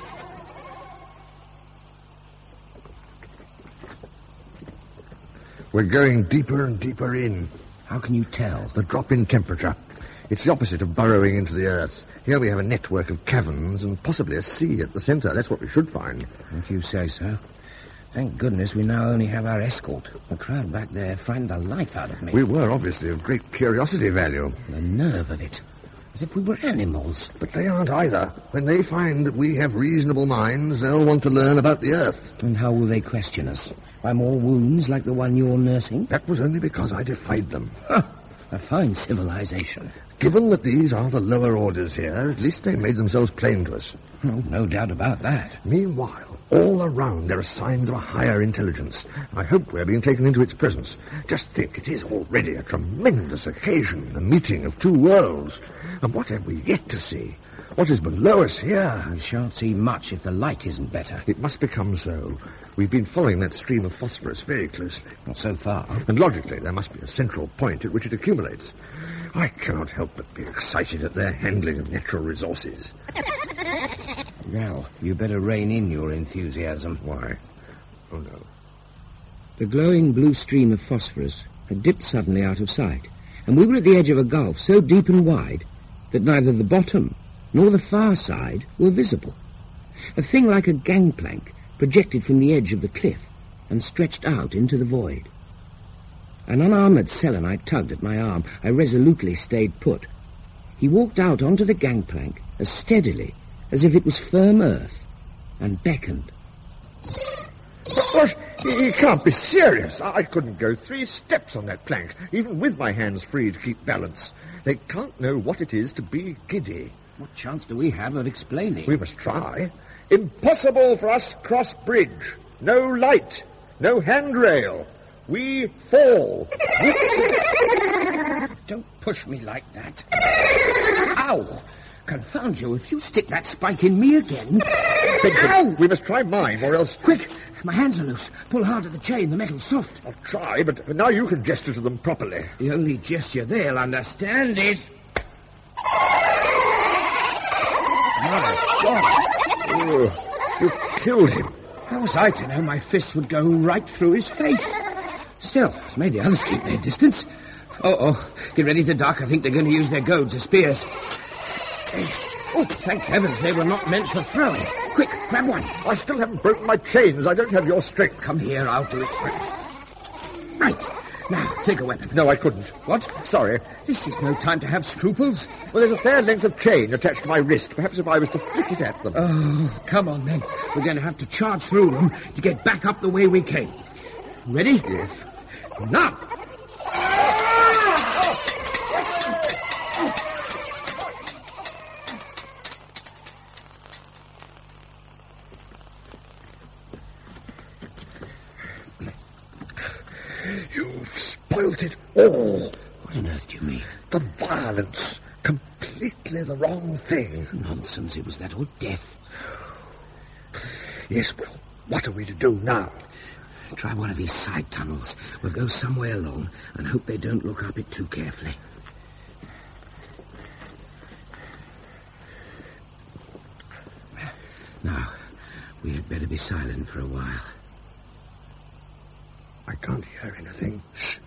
We're going deeper and deeper in. How can you tell? The drop in temperature. It's the opposite of burrowing into the earth. Here we have a network of caverns and possibly a sea at the center. That's what we should find. If you say so. Thank goodness we now only have our escort. The crowd back there frightened the life out of me. We were obviously of great curiosity value. The nerve of it. As if we were animals. But they aren't either. When they find that we have reasonable minds, they'll want to learn about the earth. And how will they question us? By more wounds like the one you're nursing? That was only because I defied them. A fine civilization. Given that these are the lower orders here, at least they made themselves plain to us. Oh, no doubt about that. Meanwhile, all around there are signs of a higher intelligence. I hope we're being taken into its presence. Just think, it is already a tremendous occasion, the meeting of 2 worlds. And what have we yet to see? What is below us here? We shan't see much if the light isn't better. It must become so. We've been following that stream of phosphorus very closely. Not so far. And logically, there must be a central point at which it accumulates. I cannot help but be excited at their handling of natural resources. Well, you better rein in your enthusiasm. Why? Oh, no. The glowing blue stream of phosphorus had dipped suddenly out of sight, and we were at the edge of a gulf so deep and wide that neither the bottom nor the far side were visible. A thing like a gangplank projected from the edge of the cliff and stretched out into the void. An unarmoured Selenite tugged at my arm. I resolutely stayed put. He walked out onto the gangplank as steadily as if it was firm earth and beckoned. What? You can't be serious. I couldn't go 3 steps on that plank, even with my hands free to keep balance. They can't know what it is to be giddy. What chance do we have of explaining? We must try. Impossible for us cross bridge. No light. No handrail. We fall. Don't push me like that. Ow! Confound you, if you stick that spike in me again... Ow! We must try mine, or else... Quick! My hands are loose. Pull hard at the chain. The metal's soft. I'll try, but now you can gesture to them properly. The only gesture they'll understand is... My God! Oh, you killed him. How was I to know my fists would go right through his face? Still, it's made the others keep their distance. Oh, get ready to duck. I think they're going to use their goads as spears. Oh, thank heavens they were not meant for throwing. Quick, grab one. I still haven't broken my chains. I don't have your strength. Come here, I'll do it. Right. Now, take a weapon. No, I couldn't. What? Sorry. This is no time to have scruples. Well, there's a fair length of chain attached to my wrist. Perhaps if I was to flick it at them. Oh, come on, then. We're going to have to charge through them to get back up the way we came. Ready? Yes. Now! You've spoilt it all. What on earth do you mean? The violence. Completely the wrong thing. Nonsense. It was that or death. Yes, well, what are we to do now? Try one of these side tunnels. We'll go somewhere along and hope they don't look up it too carefully. Now, we had better be silent for a while. I can't hear anything. Shh.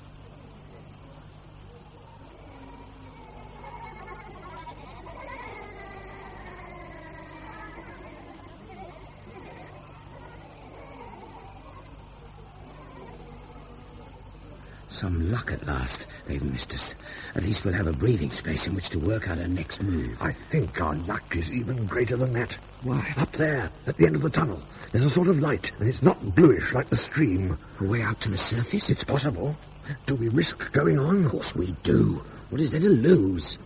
Some luck at last. They've missed us. At least we'll have a breathing space in which to work out our next move. I think our luck is even greater than that. Why? Up there, at the end of the tunnel, there's a sort of light, and it's not bluish like the stream. A way out to the surface? It's possible. Do we risk going on? Of course we do. What is there to lose?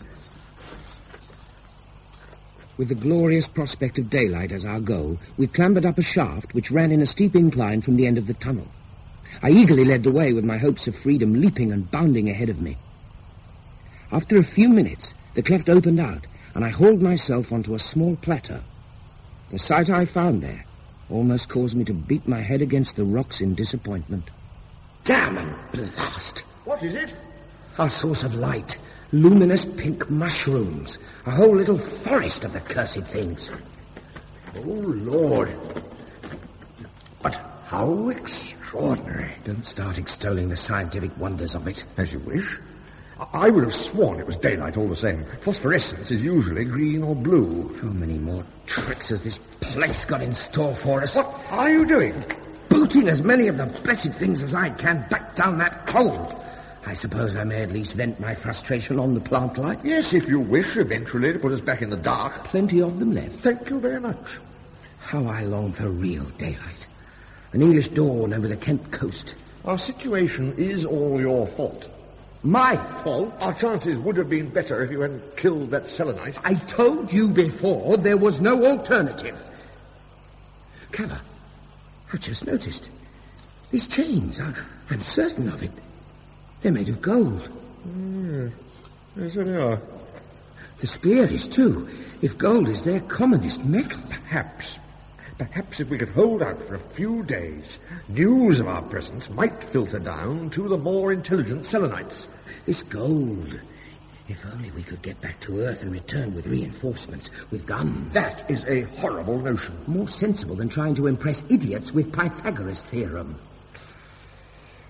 With the glorious prospect of daylight as our goal, we clambered up a shaft which ran in a steep incline from the end of the tunnel. I eagerly led the way with my hopes of freedom leaping and bounding ahead of me. After a few minutes, the cleft opened out, and I hauled myself onto a small plateau. The sight I found there almost caused me to beat my head against the rocks in disappointment. Damn and blast! What is it? A source of light. Luminous pink mushrooms. A whole little forest of the cursed things. Oh, Lord. But how extraordinary. Don't start extolling the scientific wonders of it. As you wish. I would have sworn it was daylight all the same. Phosphorescence is usually green or blue. How many more tricks has this place got in store for us? What are you doing? Booting as many of the blessed things as I can back down that hole. I suppose I may at least vent my frustration on the plant light. Yes, if you wish eventually to put us back in the dark. Plenty of them left. Thank you very much. How I long for real daylight. An English dawn over the Kent coast. Our situation is all your fault. My fault? Our chances would have been better if you hadn't killed that Selenite. I told you before there was no alternative. Calla, I just noticed. These chains, I'm certain of it. They're made of gold. Yes, they are. The spear is, too. If gold is their commonest metal. Perhaps if we could hold out for a few days, news of our presence might filter down to the more intelligent Selenites. This gold. If only we could get back to Earth and return with reinforcements, with guns. That is a horrible notion. More sensible than trying to impress idiots with Pythagoras' theorem.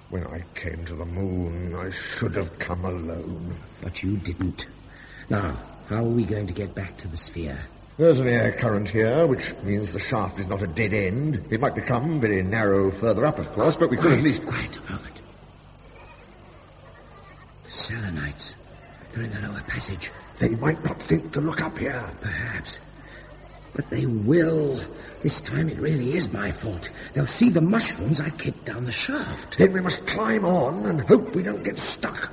When I came to the moon, I should have come alone. But you didn't. Now, how are we going to get back to the sphere? There's an air current here, which means the shaft is not a dead end. It might become very narrow further up, of course, but we could at least... Quiet a moment. The Selenites. They're in the lower passage. They might not think to look up here. Perhaps. But they will. This time it really is my fault. They'll see the mushrooms I kicked down the shaft. Then we must climb on and hope we don't get stuck.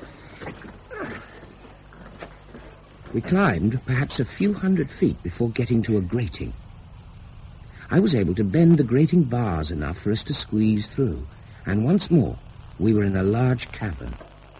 We climbed perhaps a few 100 feet before getting to a grating. I was able to bend the grating bars enough for us to squeeze through, and once more we were in a large cavern.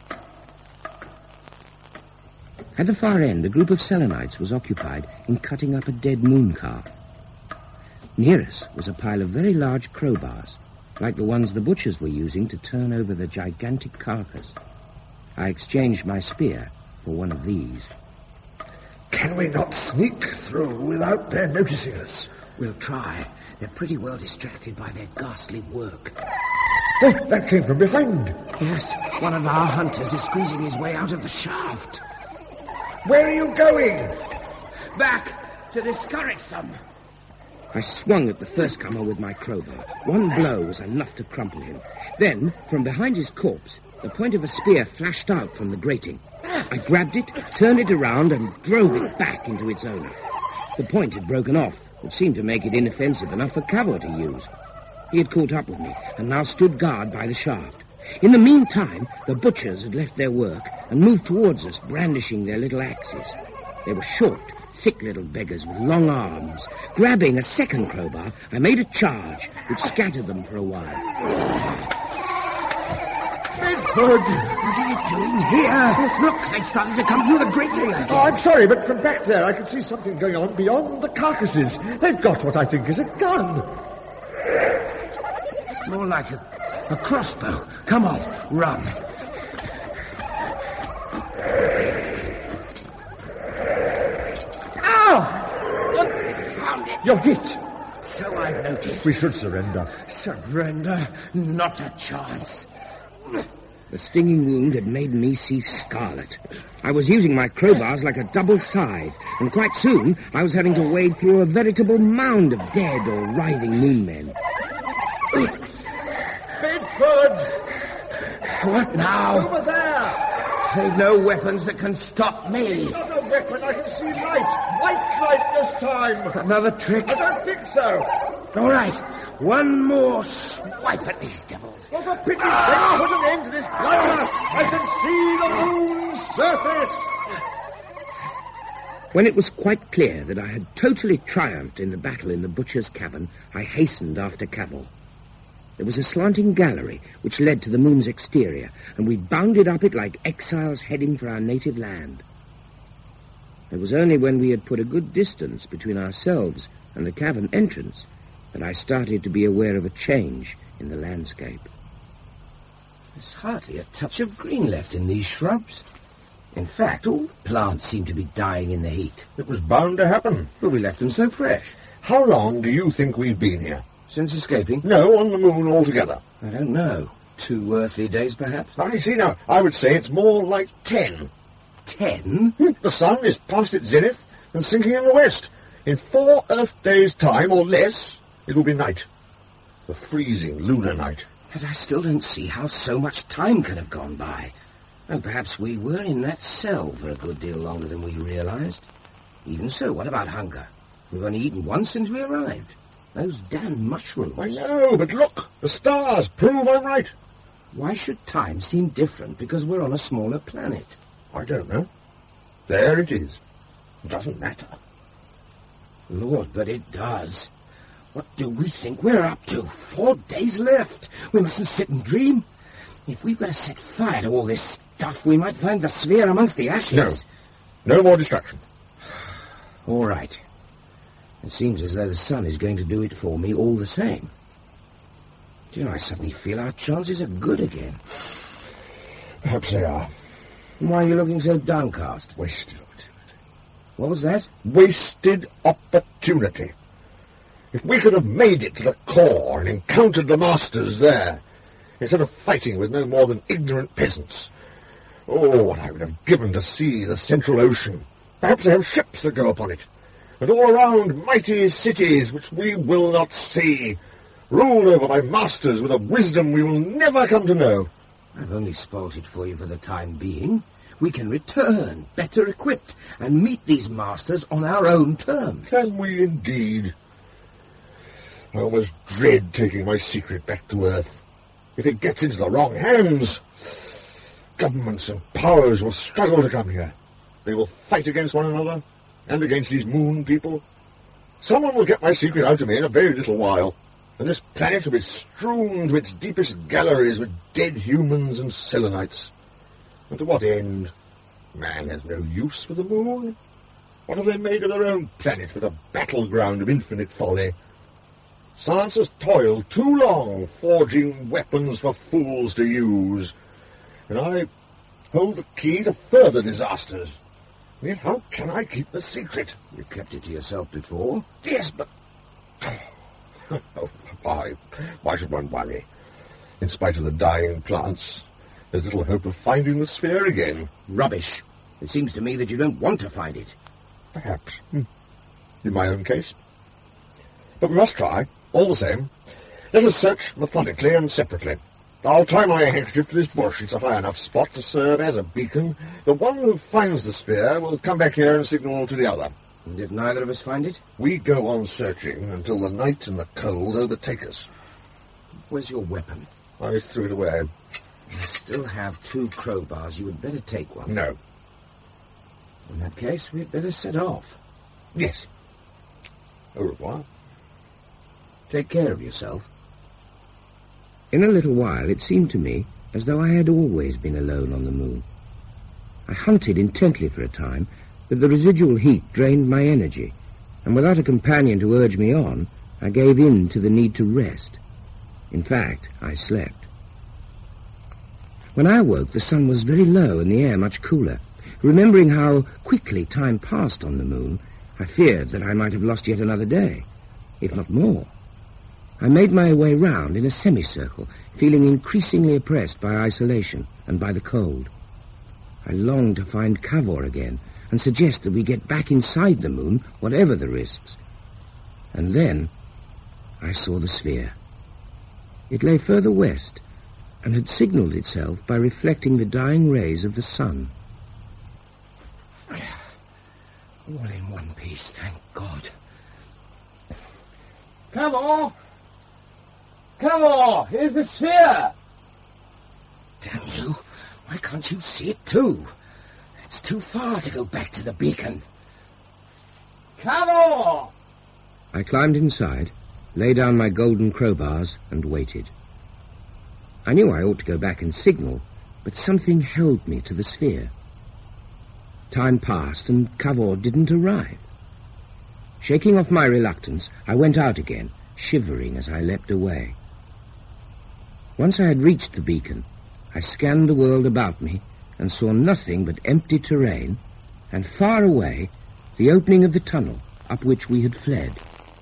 At the far end, a group of Selenites was occupied in cutting up a dead moon calf. Near us was a pile of very large crowbars, like the ones the butchers were using to turn over the gigantic carcass. I exchanged my spear for one of these. Can we not sneak through without their noticing us? We'll try. They're pretty well distracted by their ghastly work. Oh, that came from behind. Yes, one of our hunters is squeezing his way out of the shaft. Where are you going? Back to discourage them. I swung at the first comer with my crowbar. One blow was enough to crumple him. Then, from behind his corpse, the point of a spear flashed out from the grating. I grabbed it, turned it around, and drove it back into its owner. The point had broken off, which seemed to make it inoffensive enough for Cavor to use. He had caught up with me, and now stood guard by the shaft. In the meantime, the butchers had left their work and moved towards us, brandishing their little axes. They were short, thick little beggars with long arms. Grabbing a second crowbar, I made a charge, which scattered them for a while. Bedford! What are you doing here? Look, they've started to come through the grating again. Oh, I'm sorry, but from back there I can see something going on beyond the carcasses. They've got what I think is a gun. More like a crossbow. Come on, run. Ow! Found it. You're hit. So I've noticed. We should surrender. Surrender? Not a chance. The stinging wound had made me see scarlet. I was using my crowbars like a double scythe, and quite soon I was having to wade through a veritable mound of dead or writhing moon men. Bedford! What now? Over there! They've no weapons that can stop me. Not a weapon, I can see light. White light this time. Another trick? I don't think so. All right, one more swipe at these devils. What a pity. They put an end to this bloodlust. I can see the moon's surface. When it was quite clear that I had totally triumphed in the battle in the butcher's cabin, I hastened after Cavor. There was a slanting gallery which led to the moon's exterior, and we bounded up it like exiles heading for our native land. It was only when we had put a good distance between ourselves and the cavern entrance that I started to be aware of a change in the landscape. There's hardly a touch of green left in these shrubs. In fact, all the plants seem to be dying in the heat. It was bound to happen. But we left them so fresh. How long do you think we've been here? Since escaping? No, on the moon altogether. I don't know. 2 earthly days, perhaps? I see now. I would say it's more like 10. 10? The sun is past its zenith and sinking in the west. In 4 Earth days' time or less, it will be night. The freezing lunar night. But I still don't see how so much time could have gone by. And perhaps we were in that cell for a good deal longer than we realized. Even so, what about hunger? We've only eaten once since we arrived. Those damn mushrooms. I know, but look, the stars prove I'm right. Why should time seem different because we're on a smaller planet? I don't know. There it is. It doesn't matter. Lord, but it does. What do we think we're up to? 4 days left. We mustn't sit and dream. If we've got to set fire to all this stuff, we might find the sphere amongst the ashes. No more distraction. All right. It seems as though the sun is going to do it for me all the same. Do you know, I suddenly feel our chances are good again. Perhaps they are. Why are you looking so downcast? Wasted opportunity. What was that? Wasted opportunity. If we could have made it to the core and encountered the masters there, instead of fighting with no more than ignorant peasants. Oh, what I would have given to see the Central Ocean. Perhaps they have ships that go upon it. And all around mighty cities which we will not see, ruled over by masters with a wisdom we will never come to know. I've only spoilt it for you for the time being. We can return, better equipped, and meet these masters on our own terms. Can we indeed? I almost dread taking my secret back to Earth. If it gets into the wrong hands, governments and powers will struggle to come here. They will fight against one another and against these moon people. Someone will get my secret out of me in a very little while, and this planet will be strewn to its deepest galleries with dead humans and Selenites. And to what end? Man has no use for the moon. What have they made of their own planet but a battleground of infinite folly? Science has toiled too long forging weapons for fools to use, and I hold the key to further disasters. Yet how can I keep the secret? You kept it to yourself before? Yes, but... Oh, why should one worry? In spite of the dying plants, there's little hope of finding the sphere again. Rubbish. It seems to me that you don't want to find it. Perhaps. In my own case. But we must try, all the same. Let us search methodically and separately. I'll tie my handkerchief to this bush. It's a high enough spot to serve as a beacon. The one who finds the sphere will come back here and signal to the other. And if neither of us find it? We go on searching until the night and the cold overtake us. Where's your weapon? I threw it away. You still have 2 crowbars. You had better take one. No. In that case, we'd better set off. Yes. Au revoir. Take care of yourself. In a little while, it seemed to me as though I had always been alone on the moon. I hunted intently for a time, but the residual heat drained my energy, and without a companion to urge me on, I gave in to the need to rest. In fact, I slept. When I awoke, the sun was very low and the air much cooler. Remembering how quickly time passed on the moon, I feared that I might have lost yet another day, if not more. I made my way round in a semicircle, feeling increasingly oppressed by isolation and by the cold. I longed to find Cavor again and suggest that we get back inside the moon, whatever the risks. And then I saw the sphere. It lay further west and had signalled itself by reflecting the dying rays of the sun. All in one piece, thank God. Cavor! Cavor! Here's the sphere! Damn you, why can't you see it too? It's too far to go back to the beacon. Cavor! I climbed inside, lay down my golden crowbars, and waited. I knew I ought to go back and signal, but something held me to the sphere. Time passed, and Cavor didn't arrive. Shaking off my reluctance, I went out again, shivering as I leapt away. Once I had reached the beacon, I scanned the world about me and saw nothing but empty terrain, and far away, the opening of the tunnel up which we had fled.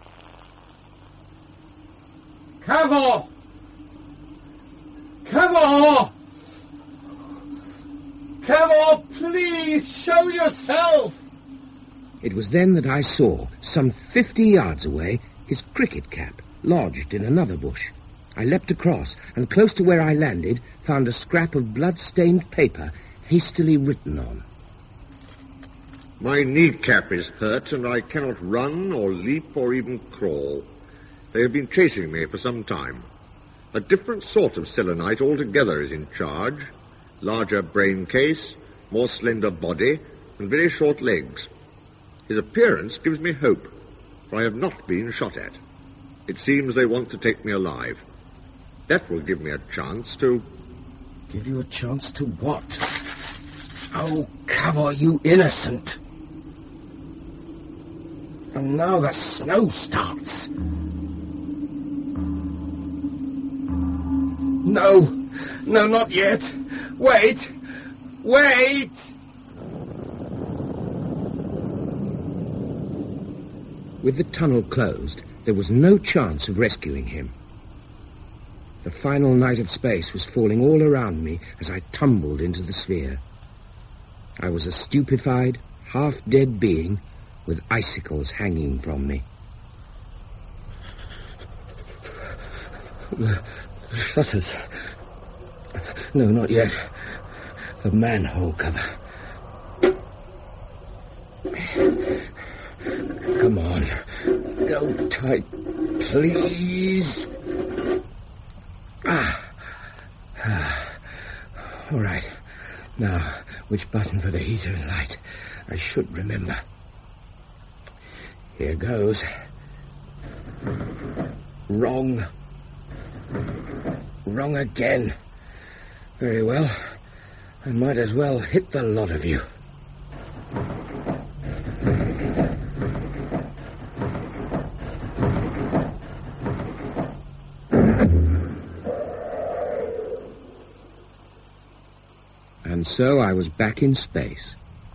Cavor! Cavor! Cavor, please, show yourself! It was then that I saw, some 50 yards away, his cricket cap lodged in another bush. I leapt across, and close to where I landed, found a scrap of blood-stained paper hastily written on. My kneecap is hurt, and I cannot run or leap or even crawl. They have been chasing me for some time. A different sort of Selenite altogether is in charge. Larger brain case, more slender body, and very short legs. His appearance gives me hope, for I have not been shot at. It seems they want to take me alive. That will give me a chance to... Give you a chance to what? Oh, Cavor, you innocent. And now the snow starts. No, not yet. Wait. With the tunnel closed, there was no chance of rescuing him. The final night of space was falling all around me as I tumbled into the sphere. I was a stupefied, half-dead being with icicles hanging from me. The shutters. No, not yet. The manhole cover. Come on. Go tight, please. All right. Now, which button for the heater and light? I should remember. Here goes. Wrong. Wrong again. Very well. I might as well hit the lot of you. And so I was back in space.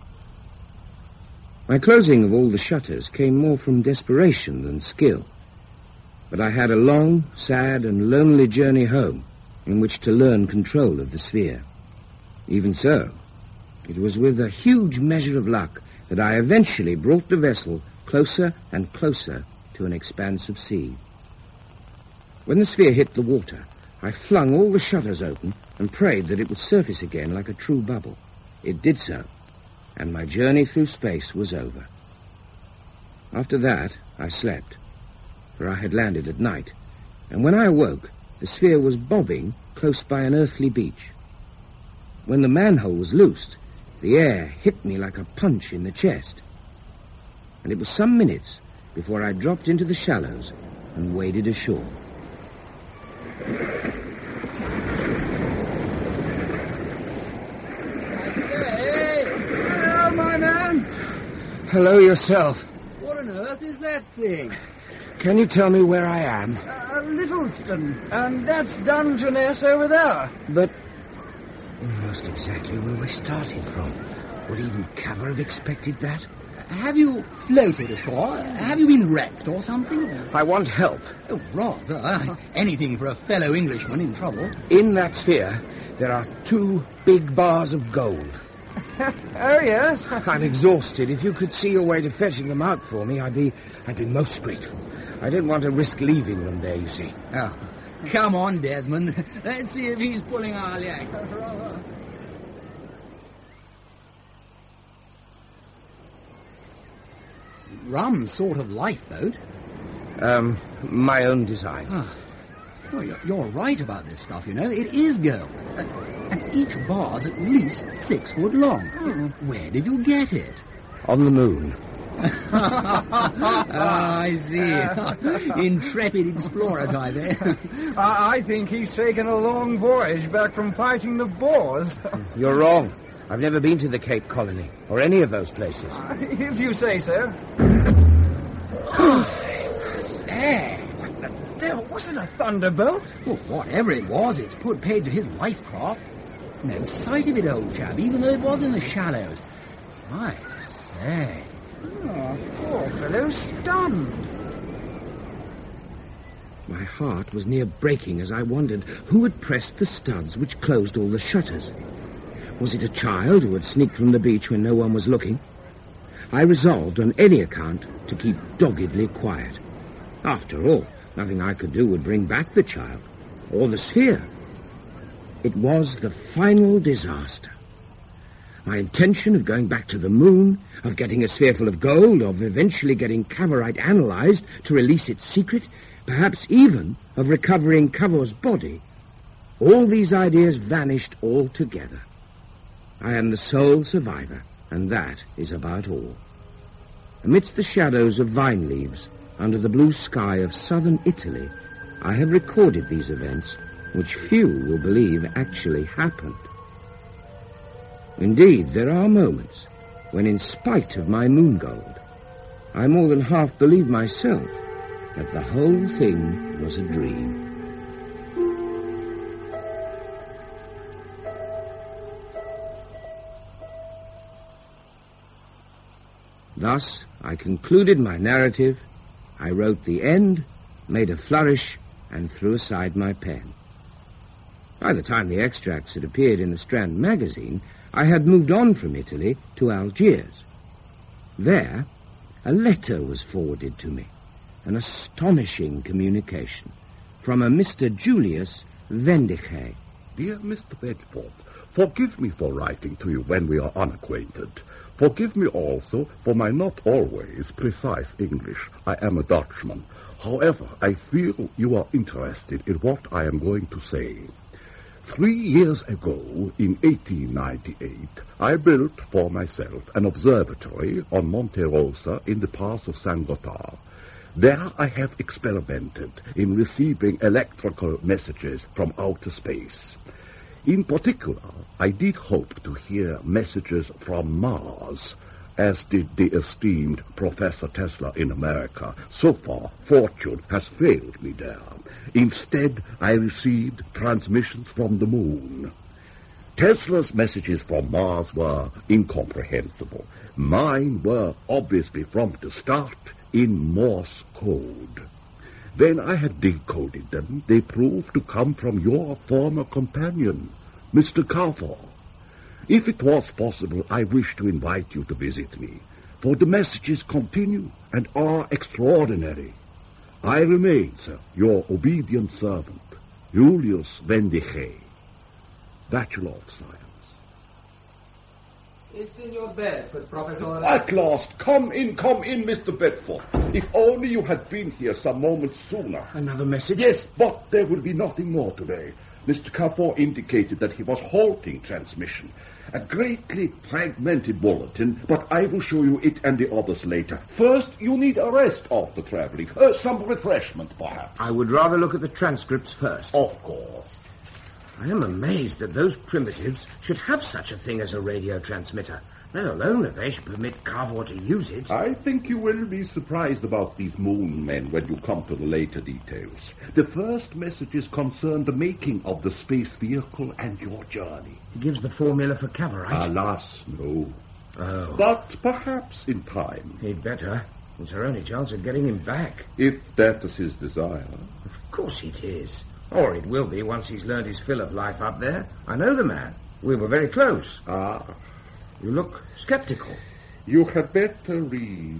My closing of all the shutters came more from desperation than skill. But I had a long, sad, and lonely journey home in which to learn control of the sphere. Even so, it was with a huge measure of luck that I eventually brought the vessel closer and closer to an expanse of sea. When the sphere hit the water, I flung all the shutters open and prayed that it would surface again like a true bubble. It did so, and my journey through space was over. After that, I slept, for I had landed at night, and when I awoke, the sphere was bobbing close by an earthly beach. When the manhole was loosed, the air hit me like a punch in the chest, and it was some minutes before I dropped into the shallows and waded ashore. Hello, my man. Hello yourself. What on earth is that thing? Can you tell me where I am? Littleton. And that's Dungeness over there. But almost exactly where we started from. Would even Cavor have expected that? Have you floated ashore? Have you been wrecked or something? I want help. Oh, rather. Anything for a fellow Englishman in trouble. In that sphere, there are 2 big bars of gold. Oh, yes. I'm exhausted. If you could see your way to fetching them out for me, I'd be most grateful. I don't want to risk leaving them there, you see. Oh, come on, Desmond. Let's see if he's pulling our legs. Rum sort of lifeboat. My own design. Well, you're right about this stuff, you know. It is gold. And each bar's at least 6 foot long. Where did you get it? On the moon. I see. Intrepid explorer type, eh? I think he's taken a long voyage back from fighting the Boers. You're wrong. I've never been to the Cape Colony, or any of those places. If you say so. Hey, What the devil? Was it a thunderbolt? well, whatever it was, it's put paid to his life craft. No sight of it, old chap, even though it was in the shallows. I say. Oh, poor fellow, stunned. My heart was near breaking as I wondered who had pressed the studs which closed all the shutters. Was it a child who had sneaked from the beach when no one was looking? I resolved on any account to keep doggedly quiet. After all, nothing I could do would bring back the child, or the sphere. It was the final disaster. My intention of going back to the moon, of getting a sphere full of gold, of eventually getting Cavorite analyzed to release its secret, perhaps even of recovering Cavor's body, all these ideas vanished altogether. I am the sole survivor, and that is about all. Amidst the shadows of vine leaves, under the blue sky of southern Italy, I have recorded these events, which few will believe actually happened. Indeed, there are moments when, in spite of my moon gold, I more than half believe myself that the whole thing was a dream. Thus, I concluded my narrative. I wrote the end, made a flourish, and threw aside my pen. By the time the extracts had appeared in the Strand magazine, I had moved on from Italy to Algiers. There, a letter was forwarded to me, an astonishing communication from a Mr. Julius Vendiche. Dear Mr. Bedford, forgive me for writing to you when we are unacquainted. Forgive me also for my not always precise English. I am a Dutchman. However, I feel you are interested in what I am going to say. 3 years ago, in 1898, I built for myself an observatory on Monte Rosa in the pass of San Gothard. There I have experimented in receiving electrical messages from outer space. In particular, I did hope to hear messages from Mars, as did the esteemed Professor Tesla in America. So far, fortune has failed me there. Instead, I received transmissions from the moon. Tesla's messages from Mars were incomprehensible. Mine were, obviously from the start, in Morse code. When I had decoded them, they proved to come from your former companion, Mr. Cavor. If it was possible, I wish to invite you to visit me, for the messages continue and are extraordinary. I remain, sir, your obedient servant, Julius Vendiche, Bachelor of Science. It's in your bed, Professor. At last! Come in, Mr. Bedford. If only you had been here some moments sooner. Another message? Yes, but there will be nothing more today. Mr. Cavor indicated that he was halting transmission. A greatly fragmented bulletin, but I will show you it and the others later. First, you need a rest after traveling. Some refreshment, perhaps. I would rather look at the transcripts first. Of course. I am amazed that those primitives should have such a thing as a radio transmitter, let alone that they should permit Cavor to use it. I think you will be surprised about these moon men when you come to the later details. The first messages concern the making of the space vehicle and your journey. He gives the formula for Cavor, right? Alas, no. Oh. But perhaps in time. He'd better. It's our only chance of getting him back. If that is his desire. Of course it is. Or it will be once he's learned his fill of life up there. I know the man. We were very close. Ah. You look skeptical. You had better read.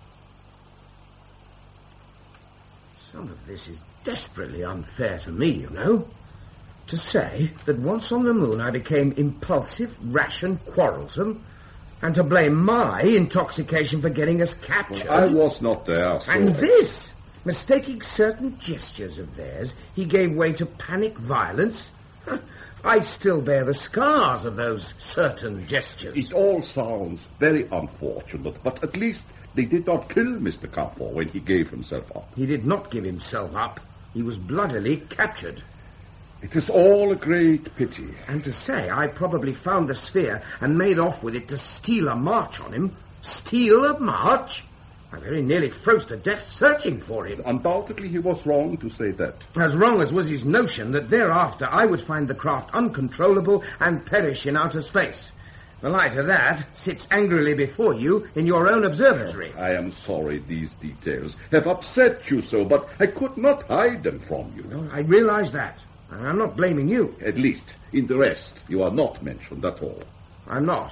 Some of this is desperately unfair to me, you know. To say that once on the moon I became impulsive, rash and quarrelsome, and to blame my intoxication for getting us captured. Well, I was not there, so... And this, mistaking certain gestures of theirs, he gave way to panic violence. I still bear the scars of those certain gestures. It all sounds very unfortunate, but at least they did not kill Mr. Cavor when he gave himself up. He did not give himself up. He was bloodily captured. It is all a great pity. And to say I probably found the sphere and made off with it to steal a march on him. Steal a march? I very nearly froze to death searching for him. Undoubtedly he was wrong to say that. As wrong as was his notion that thereafter I would find the craft uncontrollable and perish in outer space. The light of that sits angrily before you in your own observatory. I am sorry these details have upset you so, but I could not hide them from you. No, I realize that. And I'm not blaming you. At least, in the rest, you are not mentioned at all. I'm not.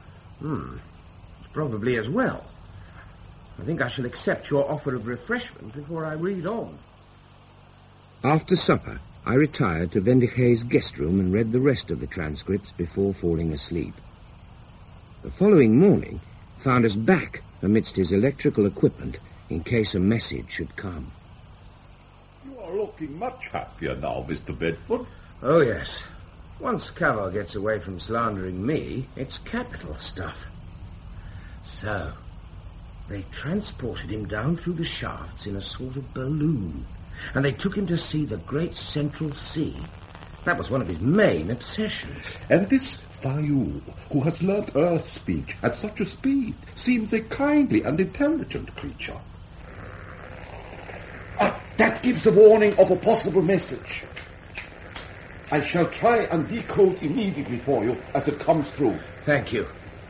It's probably as well. I think I shall accept your offer of refreshment before I read on. After supper, I retired to Vendiche's guest room and read the rest of the transcripts before falling asleep. The following morning found us back amidst his electrical equipment in case a message should come. You are looking much happier now, Mr. Bedford. Oh, yes. Once Cavor gets away from slandering me, it's capital stuff. So, they transported him down through the shafts in a sort of balloon, and they took him to see the great Central Sea. That was one of his main obsessions. And this Fayou, who has learnt Earth speech at such a speed, seems a kindly and intelligent creature. That gives a warning of a possible message. I shall try and decode immediately for you as it comes through. Thank you.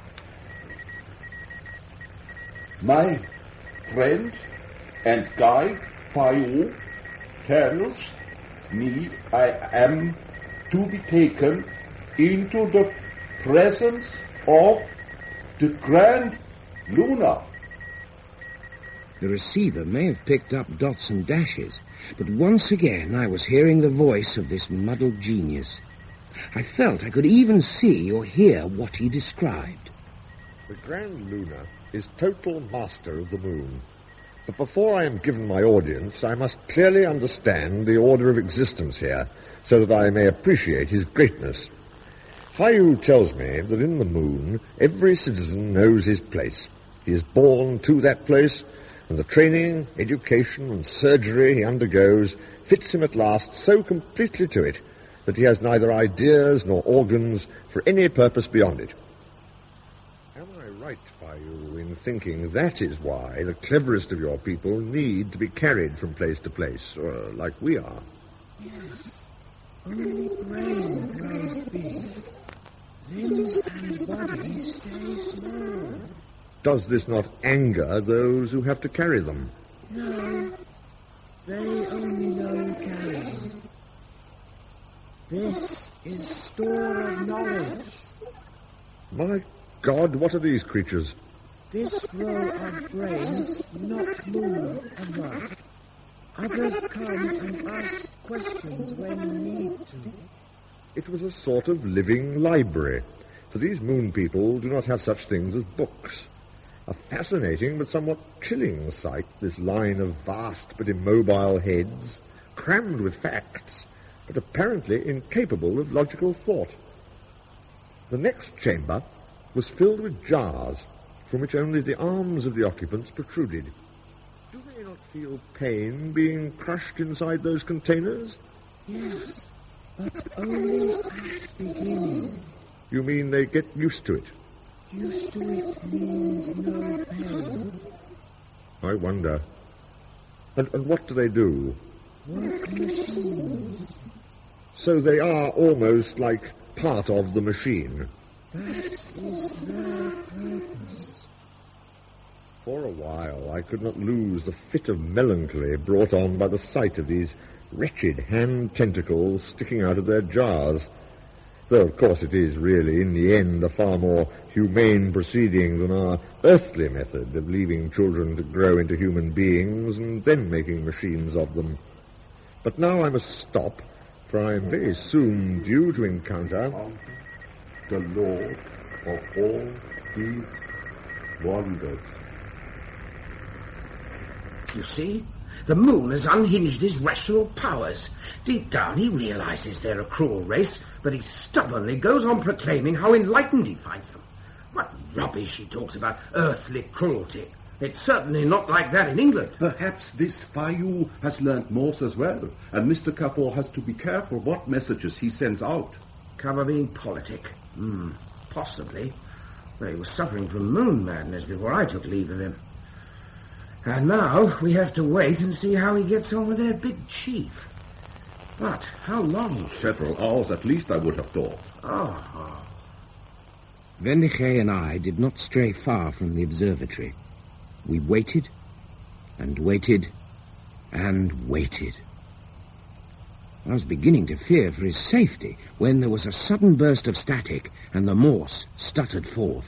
My friend and guide, Fayou, tells me I am to be taken into the presence of the Grand Luna. The receiver may have picked up dots and dashes, but once again I was hearing the voice of this muddled genius. I felt I could even see or hear what he described. The Grand Luna is total master of the moon. But before I am given my audience, I must clearly understand the order of existence here, so that I may appreciate his greatness. Fayoux tells me that in the moon, every citizen knows his place. He is born to that place, and the training, education, and surgery he undergoes fits him at last so completely to it that he has neither ideas nor organs for any purpose beyond it. Am I right, Fayoux, in thinking that is why the cleverest of your people need to be carried from place to place, like we are? Yes. Only brain grows big. Limbs and body stay small. Does this not anger those who have to carry them? No. They only know carrying. This is store of knowledge. My God, what are these creatures? This row of brains not move a lot. Others come and ask questions when need to. It was a sort of living library, for these moon people do not have such things as books. A fascinating but somewhat chilling sight, this line of vast but immobile heads, crammed with facts, but apparently incapable of logical thought. The next chamber was filled with jars, from which only the arms of the occupants protruded. Do they not feel pain being crushed inside those containers? Yes, but only at beginning. You mean they get used to it? Used to it means no pain. I wonder. And what do they do? Work machines. So they are almost like part of the machine. That is their purpose. For a while I could not lose the fit of melancholy brought on by the sight of these wretched hand tentacles sticking out of their jars. Though, of course, it is really, in the end, a far more humane proceeding than our earthly method of leaving children to grow into human beings and then making machines of them. But now I must stop, for I am very soon due to encounter the Lord of all these wonders. You see? The moon has unhinged his rational powers. Deep down he realizes they're a cruel race, but he stubbornly goes on proclaiming how enlightened he finds them. What rubbish he talks about earthly cruelty. It's certainly not like that in England. Perhaps this Fayoux has learned Morse as well, and Mr. Cavor has to be careful what messages he sends out. Cavor being politic? Possibly. Well, he was suffering from moon madness before I took leave of him. And now we have to wait and see how he gets on with their big chief. But how long? Several hours at least, I would have thought. Oh. Vendiche and I did not stray far from the observatory. We waited and waited and waited. I was beginning to fear for his safety when there was a sudden burst of static and the Morse stuttered forth.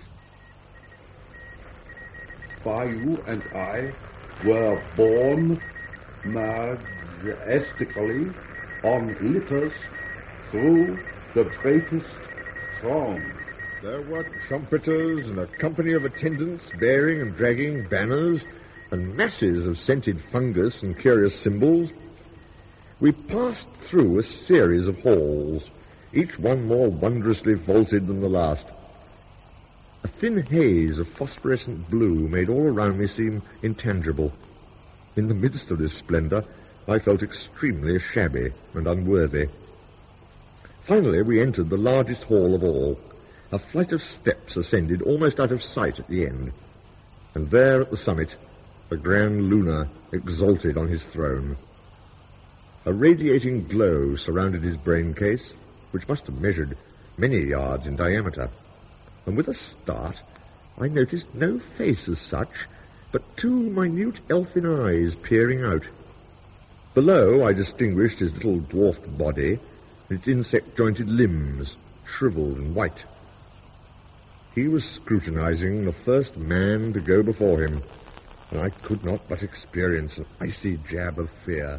Fayoux and I were borne majestically on litters through the greatest throng. There were trumpeters and a company of attendants bearing and dragging banners and masses of scented fungus and curious symbols. We passed through a series of halls, each one more wondrously vaulted than the last. A thin haze of phosphorescent blue made all around me seem intangible. In the midst of this splendor, I felt extremely shabby and unworthy. Finally, we entered the largest hall of all. A flight of steps ascended almost out of sight at the end. And there at the summit, the Grand Luna exalted on his throne. A radiating glow surrounded his brain case, which must have measured many yards in diameter. And with a start, I noticed no face as such, but two minute elfin eyes peering out. Below, I distinguished his little dwarfed body, its insect-jointed limbs, shriveled and white. He was scrutinizing the first man to go before him, and I could not but experience an icy jab of fear.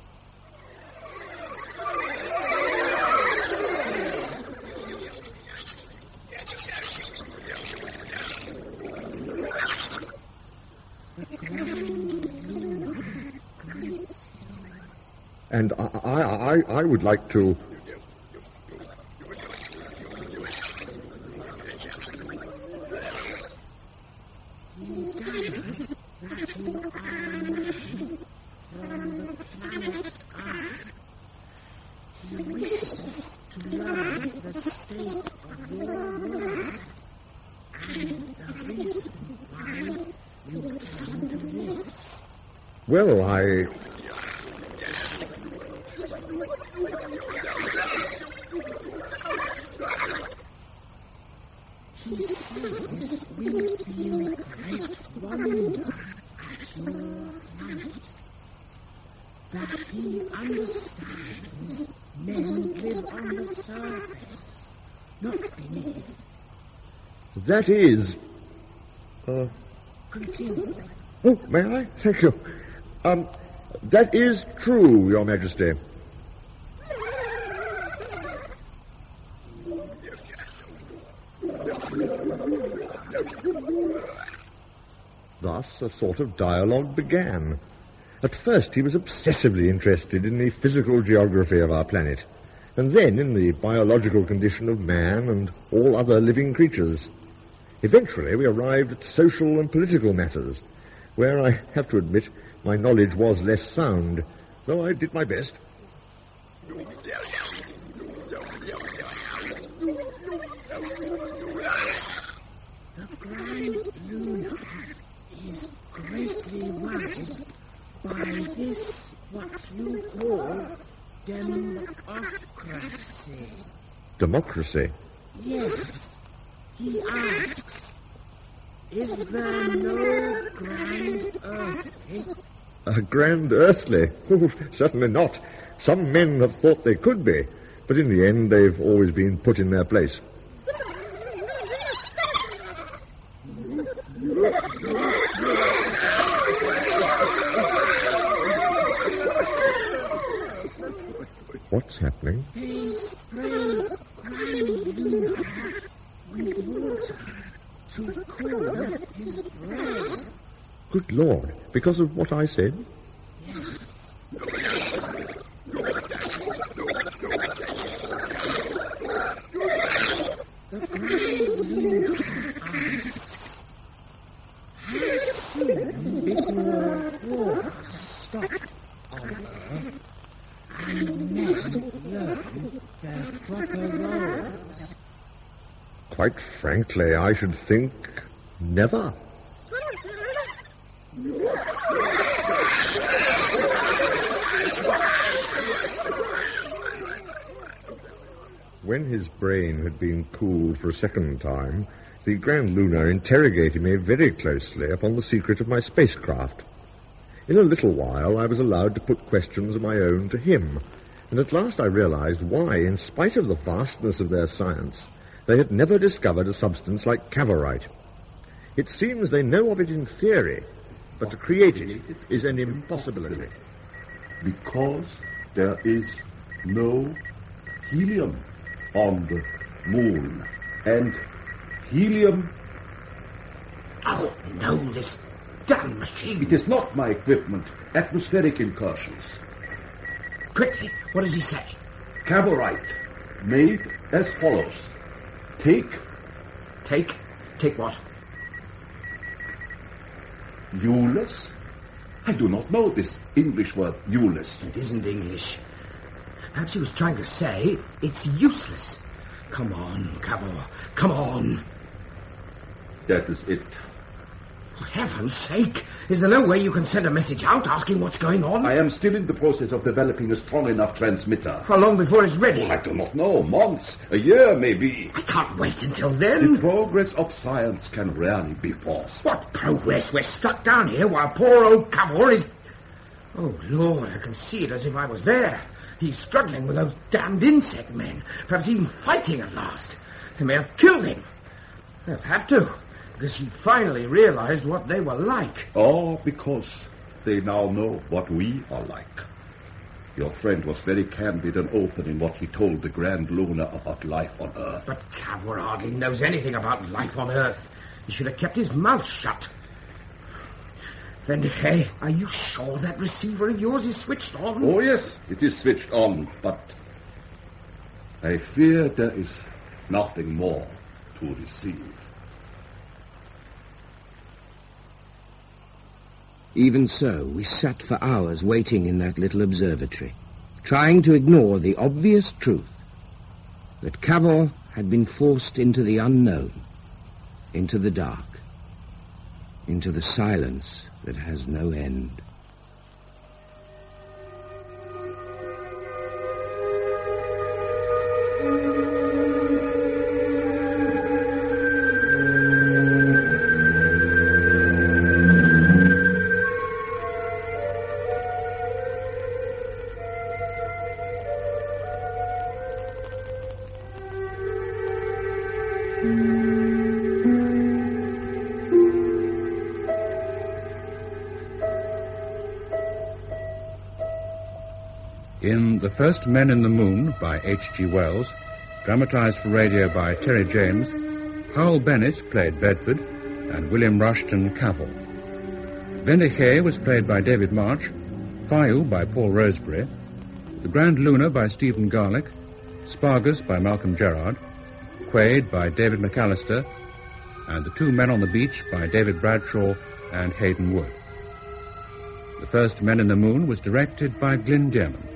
And I would like to... Well, I... He says we feel great wonder at your plight, that he understands men live on the surface, not beneath. That is... Continue. Oh, may I? Thank you. That is true, Your Majesty. Thus, a sort of dialogue began. At first, he was obsessively interested in the physical geography of our planet, and then in the biological condition of man and all other living creatures. Eventually, we arrived at social and political matters, where I have to admit my knowledge was less sound, though I did my best. The Grand Lunar is greatly worried by this, what you call, democracy. Democracy? Yes. He asks, is there no grand earthly? A grand earthly? Oh, certainly not. Some men have thought they could be, but in the end they've always been put in their place. What's happening? They spray Grand Lunar with water to cool his brain. Good Lord, because of what I said? Yes. The Grand Lunar asks, how soon before war stop on Earth and men learn their proper roles? Quite frankly, I should think never. When his brain had been cooled for a second time, the Grand Lunar interrogated me very closely upon the secret of my spacecraft. In a little while, I was allowed to put questions of my own to him, and at last I realized why, in spite of the vastness of their science, they had never discovered a substance like cavorite. It seems they know of it in theory, but to create it is an impossibility. Because there is no helium on the moon, and helium... Oh, no, this damn machine. It is not my equipment. Atmospheric incursions. Quickly, what does he say? Cavorite, made as follows. Take what? Euless? I do not know this English word, Euless. It isn't English. Perhaps he was trying to say it's useless. Come on, Cavor, come on. That is it. For heaven's sake, is there no way you can send a message out asking what's going on? I am still in the process of developing a strong enough transmitter. How long before it's ready? Oh, I do not know. Months, a year maybe. I can't wait until then. The progress of science can rarely be forced. What progress? We're stuck down here while poor old Cavor is... Oh, Lord, I can see it as if I was there. He's struggling with those damned insect men, perhaps even fighting at last. They may have killed him. They'll have to, because he finally realized what they were like. All because they now know what we are like. Your friend was very candid and open in what he told the Grand Luna about life on Earth. But Cavor hardly knows anything about life on Earth. He should have kept his mouth shut. Vendiche, are you sure that receiver of yours is switched on? Oh, yes, it is switched on, but I fear there is nothing more to receive. Even so, we sat for hours waiting in that little observatory, trying to ignore the obvious truth that Cavor had been forced into the unknown, into the dark, into the silence that has no end. In The First Men in the Moon by H.G. Wells, dramatized for radio by Terry James, Howell Bennett played Bedford and William Rushton Cavor. Vendiche was played by David March, Fayu by Paul Rosebery, The Grand Luna by Stephen Garlick, Spargus by Malcolm Gerard, Quaid by David McAllister, and The Two Men on the Beach by David Bradshaw and Hayden Wood. The First Men in the Moon was directed by Glyn Dearman.